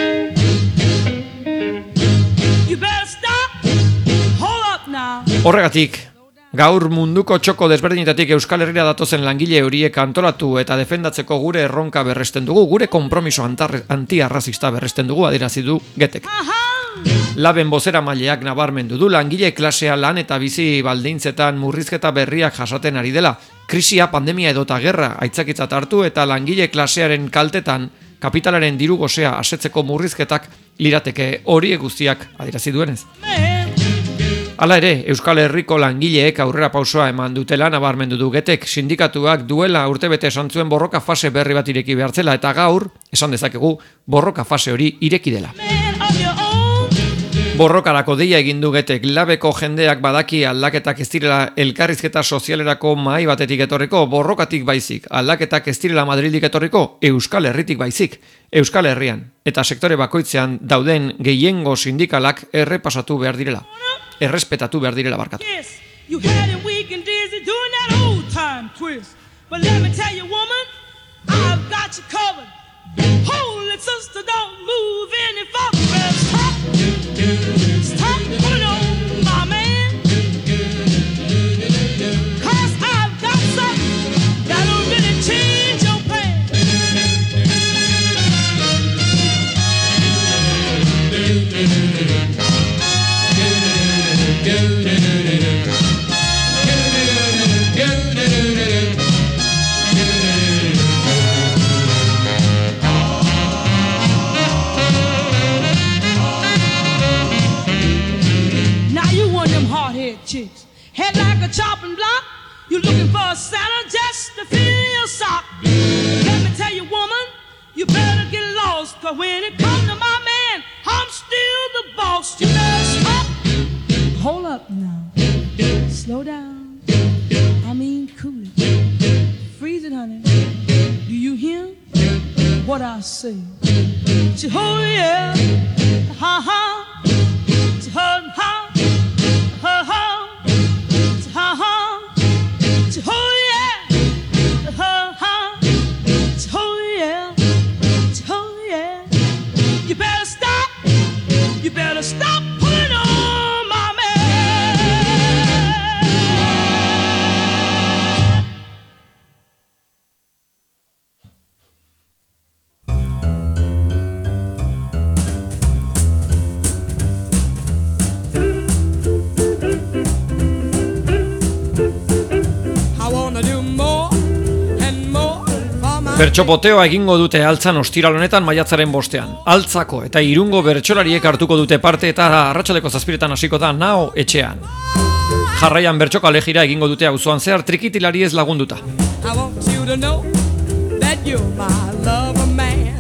[SPEAKER 1] Horregatik, gaur munduko txoko desberdinetatik Euskal Herrira datozen langile horiek antolatu eta defendatzeko gure erronka berresten dugu, gure konpromiso antiarrazista berresten dugu, adierazi du Getek. Laben bozera maileak nabarmendu du langile klasea lan eta bizi baldintzetan murrizketa berriak jasaten ari dela. Krisia, pandemia edota gerra aitzakitzat hartu eta langile klasearen kaltetan kapitalaren diru gosea asetzeko murrizketak lirateke horiek guztiak adierazi duenez. Hala ere, Euskal Herriko langileek aurrera pausoa eman dutela nabarmendu du Getek. Sindikatuak duela urtebete esan zuen borroka fase berri bat ireki behartzela eta gaur, esan dezakegu, borroka fase hori ireki dela. Borrokarako deia egin du Getek. Labeko jendeak badaki aldaketak ez direla elkarrizketa sozialerako mahai batetik etorriko, borrokatik baizik. Aldaketak ez direla Madrildik etorriko, Euskal Herritik baizik. Euskal Herrian eta sektore bakoitzean dauden gehiengo sindikalak errepasatu behar direla. Errespetatu behar direla barkatu.
[SPEAKER 2] Yes, you had it weak and dizzy doing that old time twist. But let me tell you, woman, I've got you covered. Hold it, sister, don't move any further. Stop, stop, put it on, my man. Now you one of them hard-headed chicks. Head like a chopping block. You looking for a saddle just to fill your sock. Let me tell you, woman, you better get lost. Cause when it comes to my man, I'm still the boss. You better stop. Hold up now. Slow down. I mean cool it. Freeze it, honey. Do you hear what I say? Oh yeah. Ha ha. Ha ha. Ha ha. Ha ha. Oh yeah, ha ha, oh yeah, oh yeah. You better stop, you better stop putting on my man.
[SPEAKER 1] Bertsopoteoa egingo dute altzan ostiral honetan maiatzaren bostean. Altzako eta Irungo bertsolariek hartuko dute parte eta arratsaldeko zazpiretan hasiko da Nao etxean. Jarraian bertso kalejira egingo dute auzoan zehar trikitilari ez lagunduta.
[SPEAKER 2] I want you to know that you're my lover man.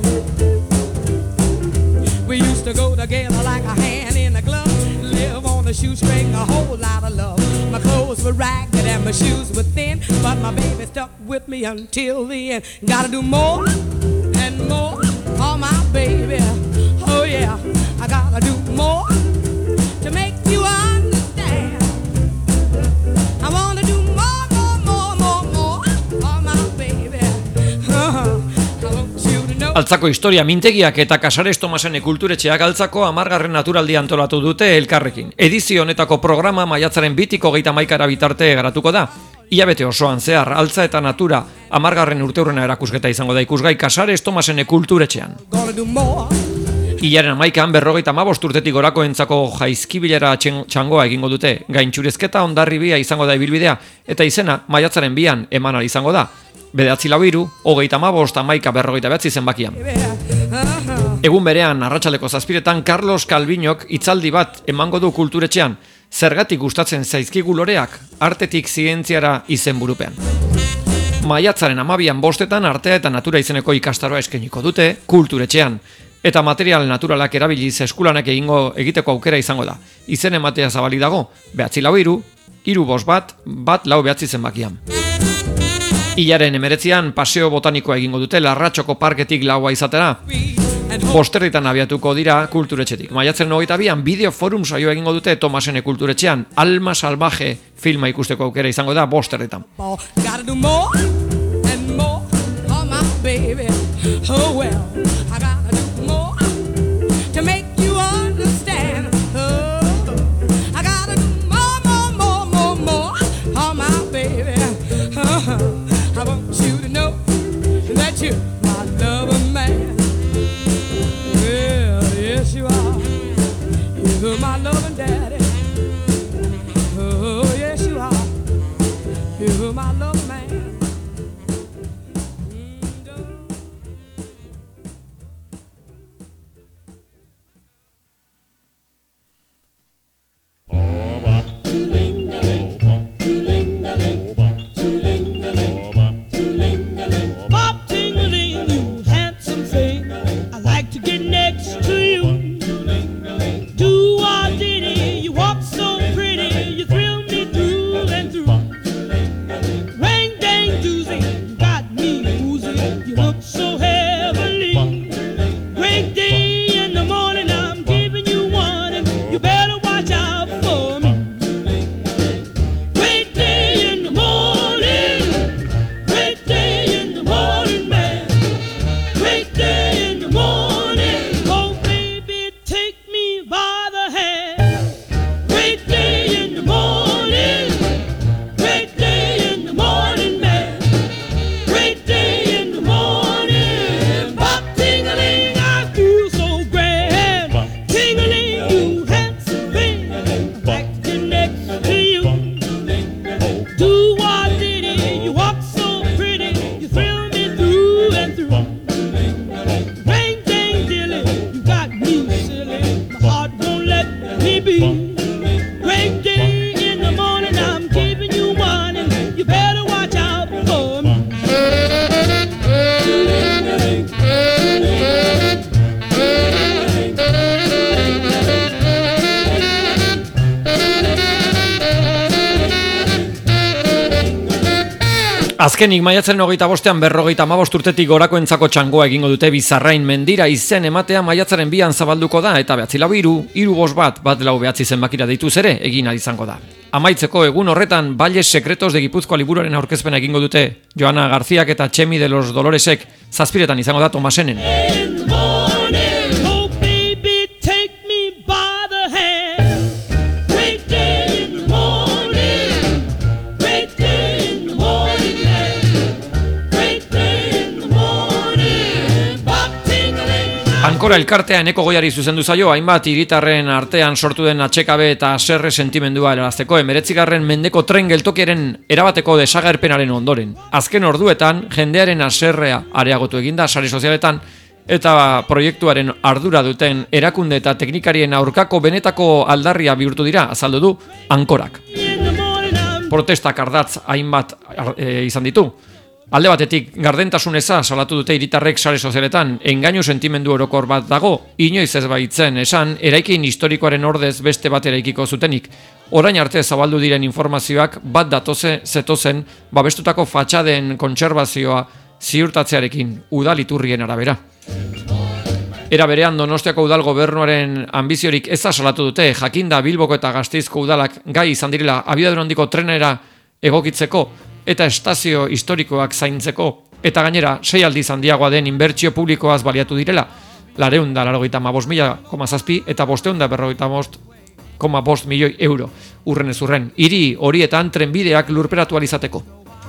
[SPEAKER 2] We used to go together like a hand in a glove. Live on a shoestring, a whole lot of love. My clothes were ragged and my shoes were thin, but my baby stuck with me until the end. Gotta do more and more for my baby. Oh yeah, I gotta do more to make you understand. I wanna do more, more, more, more, more for my baby. Uh-huh. I want you to know.
[SPEAKER 1] Altzako historia mintegiak eta Casares Tomasen kulturetxeak Altzako hamargarren naturaldia antolatu dute elkarrekin. Edizio honetako programa maiatzaren bitik hogeita hamaikara bitarte garatuko da. Ilabete osoan zehar Altza eta Natura hamargarren urteurrena erakusketa izango da ikusgai Casares Tomasen kulturetxean. Hilaren hamaikan berrogeita hamabost urtetik gorako entzako jaizkibilera txangoa egingo dute. Gaintxurezketa Hondarribia izango da ibilbidea eta izena maiatzaren bian eman ahal izango da. Bederatzi lau hiru, hogeita hamabost hamaika berrogeita behatzi zenbakian. Egun berean arratsaldeko zazpiretan Carlos Calviñok hitzaldi bat emango du kulturetxean. Zergatik gustatzen zaizkigu loreak, artetik zientziara izenburupean. Maiatzaren hamabian bostetan artea eta natura izeneko ikastaroa eskainiko dute kulturetxean. Eta material naturalak erabiliz eskulanak egingo egiteko aukera izango da. Izen ematea zabali dago, behatzi lau hiru, hiru bost bat, bat lau behatzi zenbakian. Hilaren emeretzian paseo botanikoa egingo dute Larratxoko parketik laua izatera. Bosterritan abiatuko dira kulturetxetik. Maiatzaren hogeita bian bideo forum saioa egingo dute Tomasene kulturetxean. Alma Salvaje filma ikusteko aukera izango da Bosterritan.
[SPEAKER 2] I want you to know that you're my lover man. Well, yes you are. You're my loving daddy. Oh, yes you are. You're my lover man. Mm-hmm.
[SPEAKER 1] Azkenik maiatzaren hogeita bostean berrogeita hamabost urtetik gorakoentzako txangoa egingo dute Bizarrain mendira izen ematea maiatzaren bian zabalduko da eta behatzi lau hiru, hiru bost bat, bat lau behatzi zenbakira deituz ere egin ahal izango da. Amaitzeko egun horretan Valles Secretos de Gipuzkoa liburuaren aurkezpena egingo dute Joana Garziak eta Txemi de los Doloresek zazpiretan izango da Tomasenen. Ankora elkartea Eneko Goiari zuzendu zaio, hainbat hiritarren artean sortu den atsekabe eta haserre sentimendua helarazteko hemeretzigarren mendeko tren geltokiaren erabateko desagerpenaren ondoren. Azken orduetan jendearen haserrea areagotu eginda sare sozialetan eta proiektuaren ardura duten erakunde eta teknikarien aurkako benetako aldarria bihurtu dira, azaldu du Ankorak. Protestak ardatz hainbat e, izan ditu. Alde batetik, gardentasun eza salatu dute hiritarrek sare sozialetan, engainu sentimendu orokor bat dago, inoiz ez baitzen esan, eraikin historikoaren ordez beste bat eraikiko zutenik. Orain arte zabaldu diren informazioak bat datoze zetozen babestutako fatxaden kontserbazioa ziurtatzearekin udaliturrien arabera. Era berean Donostiako udal gobernuaren ambiziorik eza salatu dute, jakinda Bilboko eta Gasteizko udalak gai izan direla abiadura handiko trenera egokitzeko, eta estazio historikoak zaintzeko, eta gainera sei aldiz handiagoa den inbertsio publikoaz baliatu direla, lareun da larogeita hamabost mila koma zazpi eta bosteun da berrogeita bost koma bost milioi euro, urren ez urren, hiri horietan trenbideak lurperatu alizateko.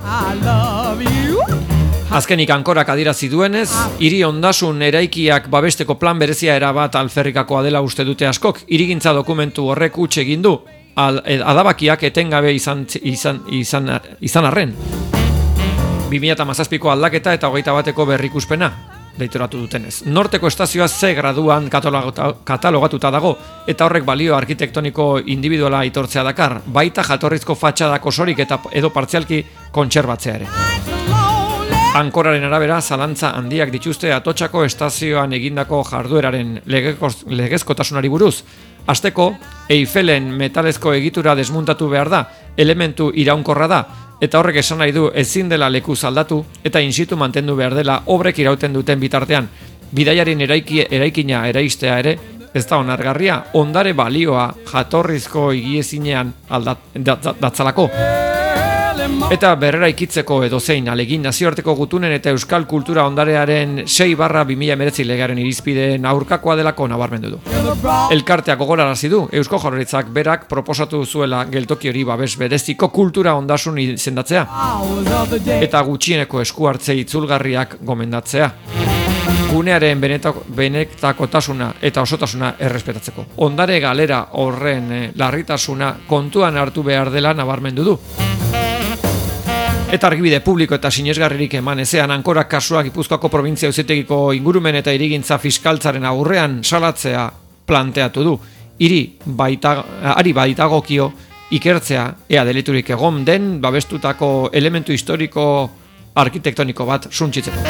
[SPEAKER 1] Azkenik Ankorak adierazi duenez, hiri ondasun eraikiak babesteko plan berezia erabat alferrikakoa dela uste dute askok, hirigintza dokumentu horrek huts egin du, adabakiak etengabe izan, izan, izan, izan arren. bi mila hamazazpiko aldaketa eta hogeita bateko berrikuspena deitoratu dutenez. Norteko estazioa ze graduan katalogatuta dago eta horrek balio arkitektoniko individuala aitortzea dakar, baita jatorrizko fatxadako sorik eta edo partzialki kontserbatzea ere. Ankoraren arabera zalantza handiak dituzte Atotxako estazioan egindako jardueraren legezkotasunari buruz. Hasteko, Eiffelen metalezko egitura desmuntatu behar da, elementu iraunkorra da, eta horrek esan nahi du ezin dela lekuz aldatu eta in situ mantendu behar dela obrek irauten duten bitartean. Bidaiaren eraiki, eraikina eraistea ere, ez da onargarria, ondare balioa jatorrizko higiezinean aldat, dat, datzalako. Eta berrera ikitzeko edozein alegin nazioarteko gutunen eta euskal kultura ondarearen sei barra bi mila hemeretzi legearen irizpideen aurkakoa delako nabarmendu du. Elkarteak gogorarazi du, Eusko Jaurlaritzak berak proposatu zuela geltoki hori babes bereziko kultura ondasun izendatzea eta gutxieneko esku hartze itzulgarriak gomendatzea. Gunearen benetako, benetakotasuna eta osotasuna errespetatzeko. Ondare galera horren eh, larritasuna kontuan hartu behar dela nabarmendu du. Eta argibide publiko eta sinesgarririk eman ezean Ankorak kasuak Gipuzkoako probintzia auzitegiko ingurumen eta hirigintza fiskaltzaren aurrean salatzea planteatu du. Hiri baita, ari baitagokio ikertzea ea deliturik egon den babestutako elementu historiko arkitektoniko bat suntsitzeko.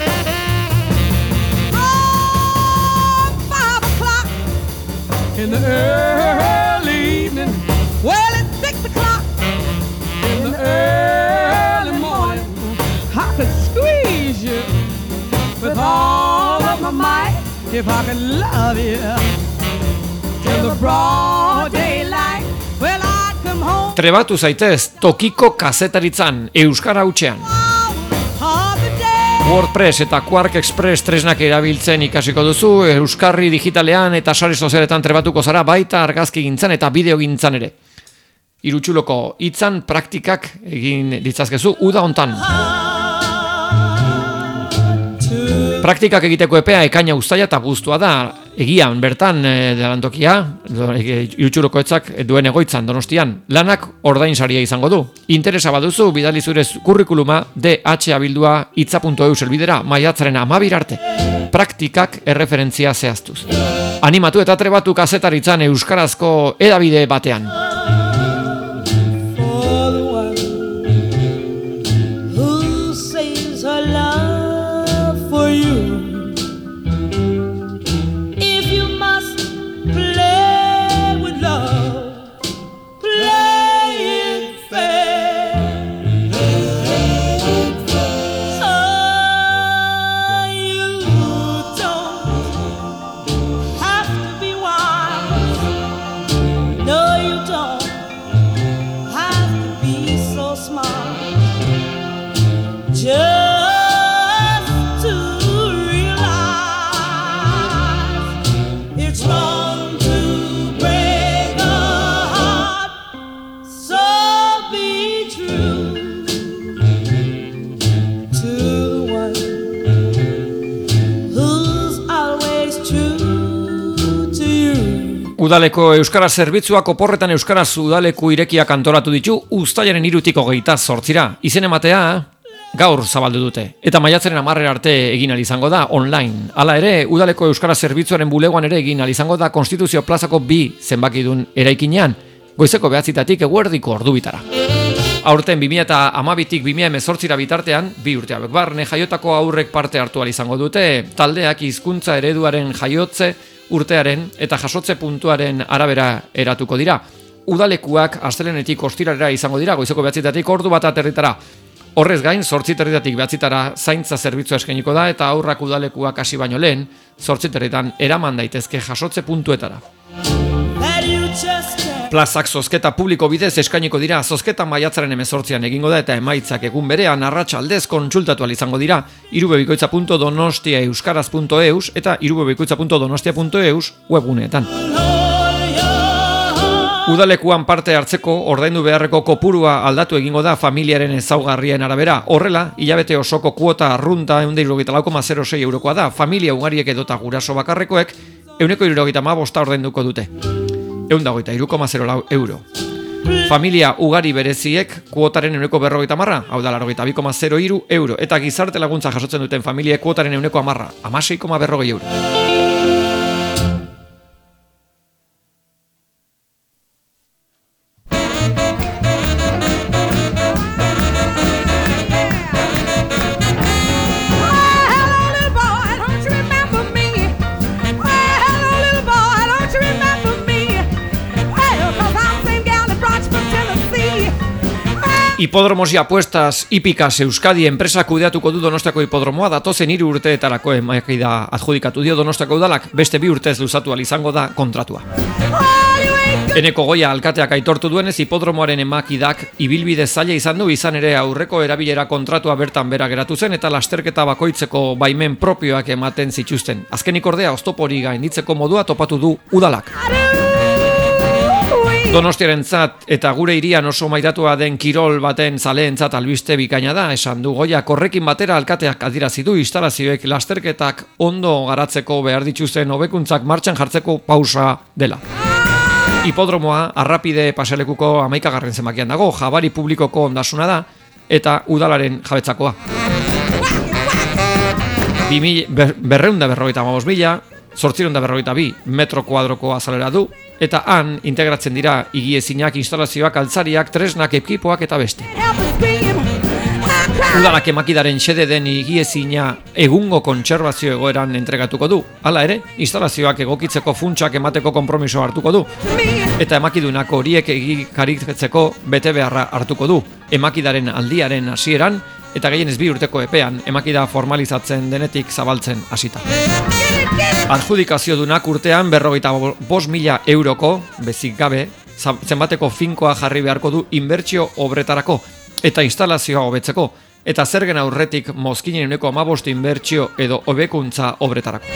[SPEAKER 2] In the early evening, well, it's six o'clock. In the early morning, I could squeeze you with all of my might if I could love you till the broad daylight. Well, I'd come home.
[SPEAKER 1] Trebatu zaitez tokiko kazetaritzan euskara hutsean. WordPress eta Quark Express tresnak erabiltzen ikasiko duzu, euskarri digitalean eta sare sozialetan trebatuko zara baita argazki gintzan eta bideo gintzan ere. Irutxuloko hitzan praktikak egin ditzazkezu uda hontan. Praktikak egiteko epea ekaina uztaila eta abuztua da, egian bertan e, delantokia, Irutxuloko etzak duen egoitzan Donostian, lanak ordainsaria izango du. Interesa baduzu, bidali zure kurrikuluma D H abildua hitza puntu e u selbidera maiatzaren hamabir arte. Praktikak erreferentzia zehaztuz. Animatu eta trebatu kazetaritzan euskarazko edabide batean. Udaleko euskara zerbitzuak oporretan euskaraz udaleku irekiak antolatu ditu uztailaren hirutik hogeita zortzira. Izen ematea gaur zabaldu dute. Eta maiatzaren hamarrera arte egin ahal izango da online. Hala ere, udaleko euskara zerbitzuaren bulegoan ere egin ahal izango da Konstituzio plazako bi zenbakidun eraikinean, goizeko behatzitatik eguerdiko ordubitara. Aurten bi mila hamabitik bi mila hemezortzira bitartean, bi urte hauek barne jaiotako aurrek parte hartu ahal izango dute, taldeak hizkuntza ereduaren jaiotze urtearen eta jasotze puntuaren arabera eratuko dira. Udalekuak astelehenetik ostiralera izango dira, goizeko behatzitatik ordu bat aterritara. Horrez gain, zortzi territatik behatzitara zaintza zerbitzua eskainiko da eta aurrak udalekuak hasi baino lehen, zortzi territan eraman daitezke jasotze puntuetara. Plazak zozketa publiko bidez eskainiko dira, zozketa maiatzaren hemezortzian egingo da eta emaitzak egun berean arratsaldez kontsultatu ahal izango dira irubebikoitza puntu donostia euskaraz puntu eus eta irubebikoitza puntu donostia puntu eus webguneetan. Udalekuan parte hartzeko ordaindu beharreko kopurua aldatu egingo da familiaren ezaugarrien arabera. Horrela, hilabete osoko kuota arrunta ehun eta hirurogeita lau koma zero sei eurokoa da, familia ugariek edota guraso bakarrekoek ehuneko hirurogeita hamabosta ordainduko dute. ehun eta hogeita hiru koma zero lau euro. Familia ugari bereziek kuotaren ehuneko berrogeita hamarra, hau da laurogeita bi koma zero hiru euro, eta gizarte laguntza jasotzen duten familiek kuotaren ehuneko hamarra, hamasei koma berrogei euro. Hipodromos y apuestas hípicas Euskadi enpresa kudeatuko du Donostiako hipodromoa datozen hiru urteetarako emakida adjudikatu dio Donostiako udalak, beste bi urtez luzatu ahal izango da kontratua. Eneko Goia alkateak aitortu duenez hipodromoaren emakidak ibilbide zaila izan du, izan ere aurreko erabilera kontratua bertan bera geratu zen eta lasterketa bakoitzeko baimen propioak ematen zituzten. Azkenik ordea oztopori gainditzeko modua topatu du udalak. Donostiarentzat eta gure hirian oso maitatua den kirol baten zaleentzat albiste bikaina da, esan du Goia. Korrekin batera alkateak adierazi du instalazioek lasterketak ondo garatzeko behar dituzten hobekuntzak martxan jartzeko pausa dela. Hipodromoa arrapide paselekuko hamaikagarren zenbakian dago, jabari publikoko ondasuna da eta udalaren jabetzakoa. Berreun da berrogeita hamabost mila, zortziehun eta berrogeita bi metro kuadroko azalera du, eta han integratzen dira higiezinak, instalazioak, altzariak, tresnak, ekipoak eta beste. Udalak emakidaren xede den higiezina egungo kontserbazio egoeran entregatuko du. Hala ere, instalazioak egokitzeko funtsak emateko konpromiso hartuko du. Eta emakidunak horiek egikaritzeko bete beharra hartuko du. Emakidaren aldiaren hasieran eta gehienez bi urteko epean emakida formalizatzen denetik zabaltzen hasita. Adjudikaziodunak urtean berrogeita bost mila euroko, bezik gabe, zenbateko finkoa jarri beharko du inbertsio obretarako eta instalazioa hobetzeko, eta zergen aurretik mozkinen ehuneko hamabost inbertsio edo hobekuntza obretarako.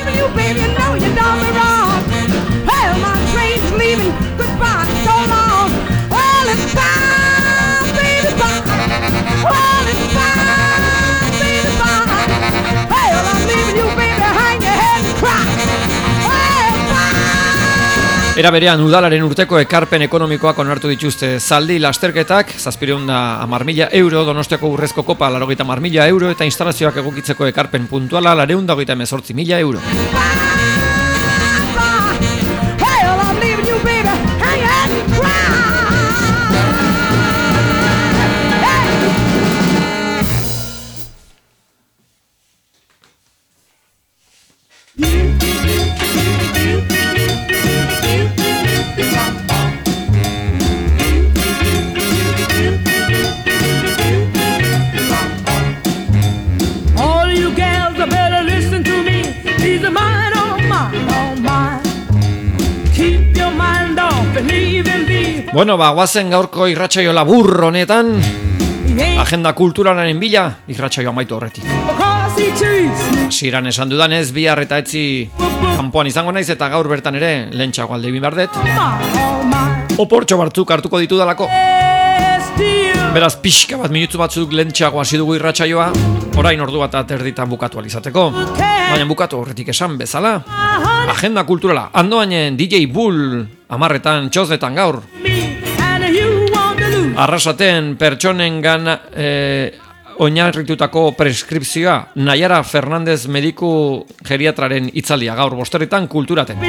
[SPEAKER 1] Era berean udalaren urteko ekarpen ekonomikoak onartu dituzte. Zaldi lasterketak zazpiehun eta hamar mila euro, Donostiako urrezko kopa laurogeita hamar mila euro eta instalazioak egokitzeko ekarpen puntuala laurehun eta hogeita hemezortzi mila euro. Bueno, ba, guazen gaurko irratsaio labur honetan, agenda kulturalaren bila, irratsaio amaitu horretik. Hasieran esan dudanez, bihar eta etzi kanpoan izango naiz eta gaur bertan ere lehentxago alde egin behar dut. Oportxo batzuk hartuko ditu dalako. Beraz, pixka bat minutu batzuk lehentxago hasi dugu irratsaioa, orain ordu bat aterditan bukatu alizateko. Baina bukatu horretik esan bezala, agenda kulturala, andoainen D J Bull, amarretan, txosnetan gaur. Arrasaten pertsonen gana eh, oinarritutako preskripzioa, Naiara Fernandez mediku geriatraren itzaldia gaur bosterritan kulturaten.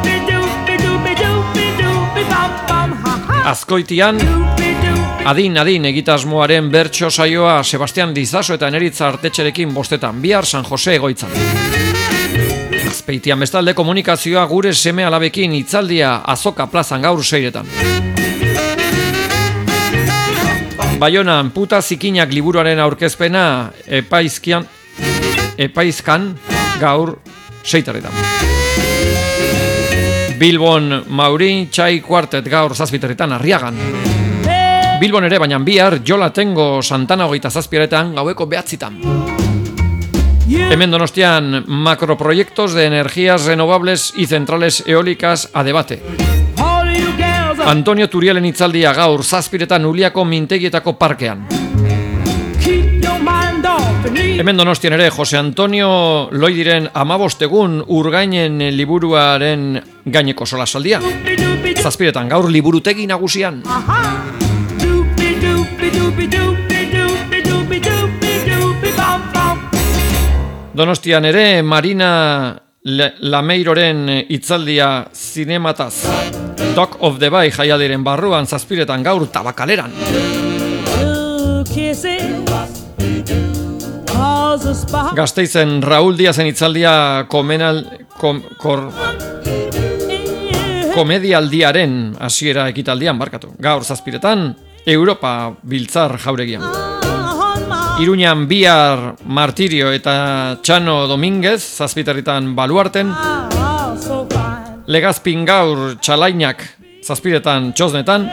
[SPEAKER 1] Azkoitian, adin adin egitasmoaren bertso saioa Sebastian Dizaso eta Eneritza Artetxerekin bostetan, bihar San Jose egoitzan. Azpeitian bestalde komunikazioa gure seme alabekin itzaldia Azoka plazan gaur seiretan. Baionan puta zikinak liburuaren aurkezpena epaizkian, epaizkan gaur seitaretan. Bilbon Mauri Txai Quartet gaur zazpiterritan Arriagan. Bilbon ere, baina bihar Jola Tengo Santana hogeita zazpiaretan gaueko behatzitan. Hemen Donostian macroproyectos de energías renovables y centrales eólicas a debate. Antonio Turielen itzaldia gaur zazpiretan Uliako mintegietako parkean. Hemen Donostian ere Jose Antonio Loidiren amabostegun urgainen liburuaren gaineko solasaldia. Zazpiretan gaur liburutegi nagusian. Donostian ere Marina Lameiroren itzaldia zinemataz. Dog of the Bay jaialdiren barruan zazpiretan gaur Tabakaleran. Gasteizen Raúl Díazen itzaldia komenal, kom, kor, komedialdiaren hasiera ekitaldian barkatu. Gaur zazpiretan Europa Biltzar jauregian. Iruñan bihar Martirio eta Txano Dominguez zazpiterritan Baluarten. Legazpin gaur Txalainak zazpiretan Txosnetan.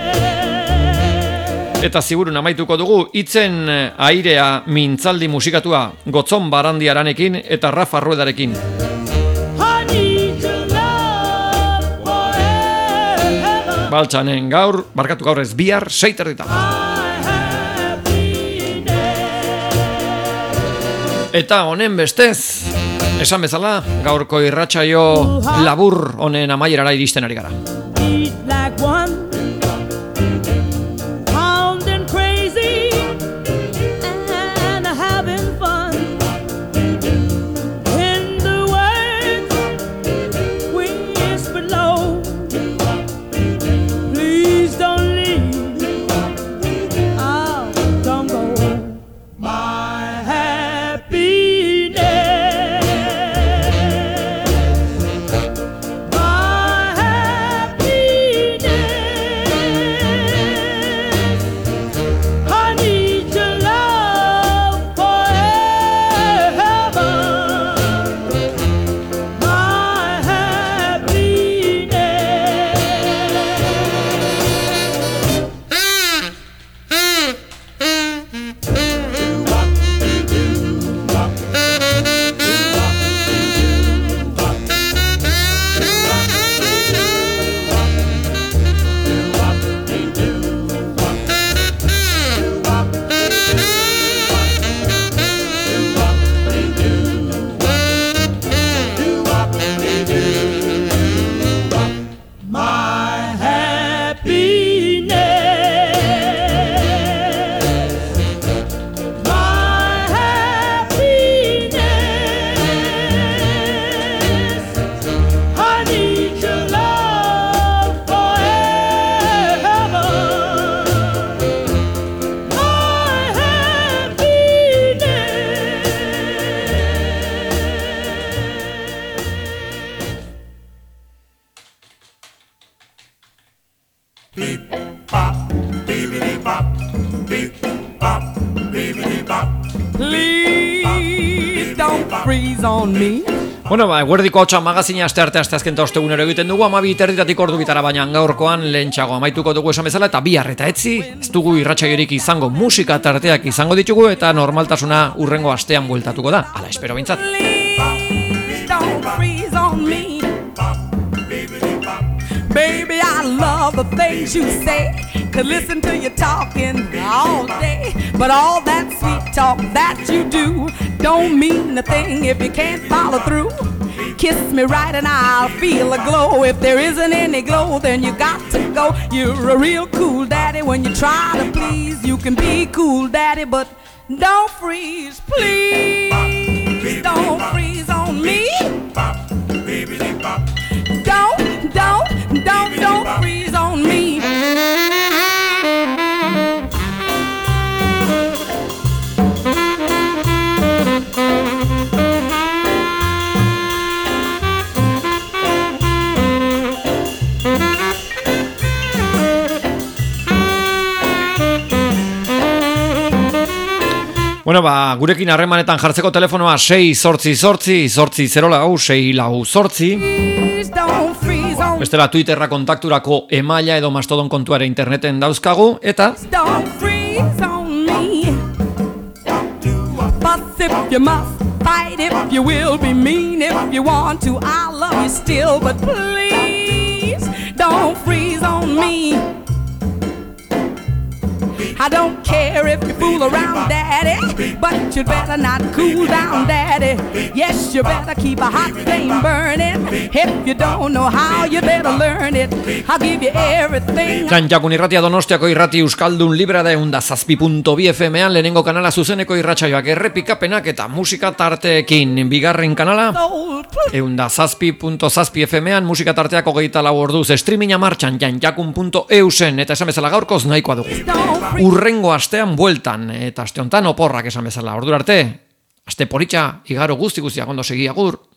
[SPEAKER 1] Eta ziburun amaituko dugu hitzen airea mintzaldi musikatua Gotzon Barandiaranekin eta Rafa Ruedarekin. Baltzanen gaur, barkatu gaur ez bihar, seiterritan. Eta honen bestez, esan bezala, gaurko irratsaio labur honen amaierara iristen ari gara. Bueno, ba, eguerdiko hotsa magazina aste arte aste azkenta ostegunero egiten dugu, amabi terditatik ordu bitara, baina gaurkoan lehentxago amaituko dugu esan bezala, eta bihar eta etzi, ez dugu irratsaiorik izango, musika tarteak izango ditugu, eta normaltasuna urrengo astean bueltatuko da. Hala, espero bintzat.
[SPEAKER 3] Baby, I love the things you say. Could listen to you talking all day, but all that sweet talk that you do don't mean a thing if you can't follow through. Kiss me right and I'll feel a glow. If there isn't any glow, then you got to go. You're a real cool daddy when you try to please. You can be cool daddy, but don't freeze, please. Don't freeze on me. Don't, don't, don't, don't freeze on me.
[SPEAKER 1] Bueno, ba, gurekin harremanetan jartzeko telefonoa sei zortzi zortzi, zortzi zero lau, sei lau zortzi. Bestela Twitterra kontakturako emaila edo mastodon kontuare interneten dauzkagu, eta...
[SPEAKER 3] Don't freeze on me. Fuss if you must, fight if you will, be mean if you want to. I love you still, but please don't freeze on me. I don't care if you fool around, daddy, but you better not cool down, daddy. Yes, you better keep a hot flame burning. If you don't know how, you better learn it. I'll give you everything.
[SPEAKER 1] Txantxakun irratia Donostiako irrati euskaldun libra da eunda zazpi punto bi F M-an, lehenengo kanala zuzeneko irratsaioak errepikapenak eta musika tarteekin. Bigarren kanala eunda zazpi punto zazpi F M-an, musika tarteak hogeita lau orduz, streaminga martxan txantxakun punto eusen, eta esan bezala gaurkoz nahikoa dugu. Urrengo astean bueltan, eta aste hontan oporrak esan bezala. Ordura arte, aste politxa, igaro guzti guztiak ondo segi, agur.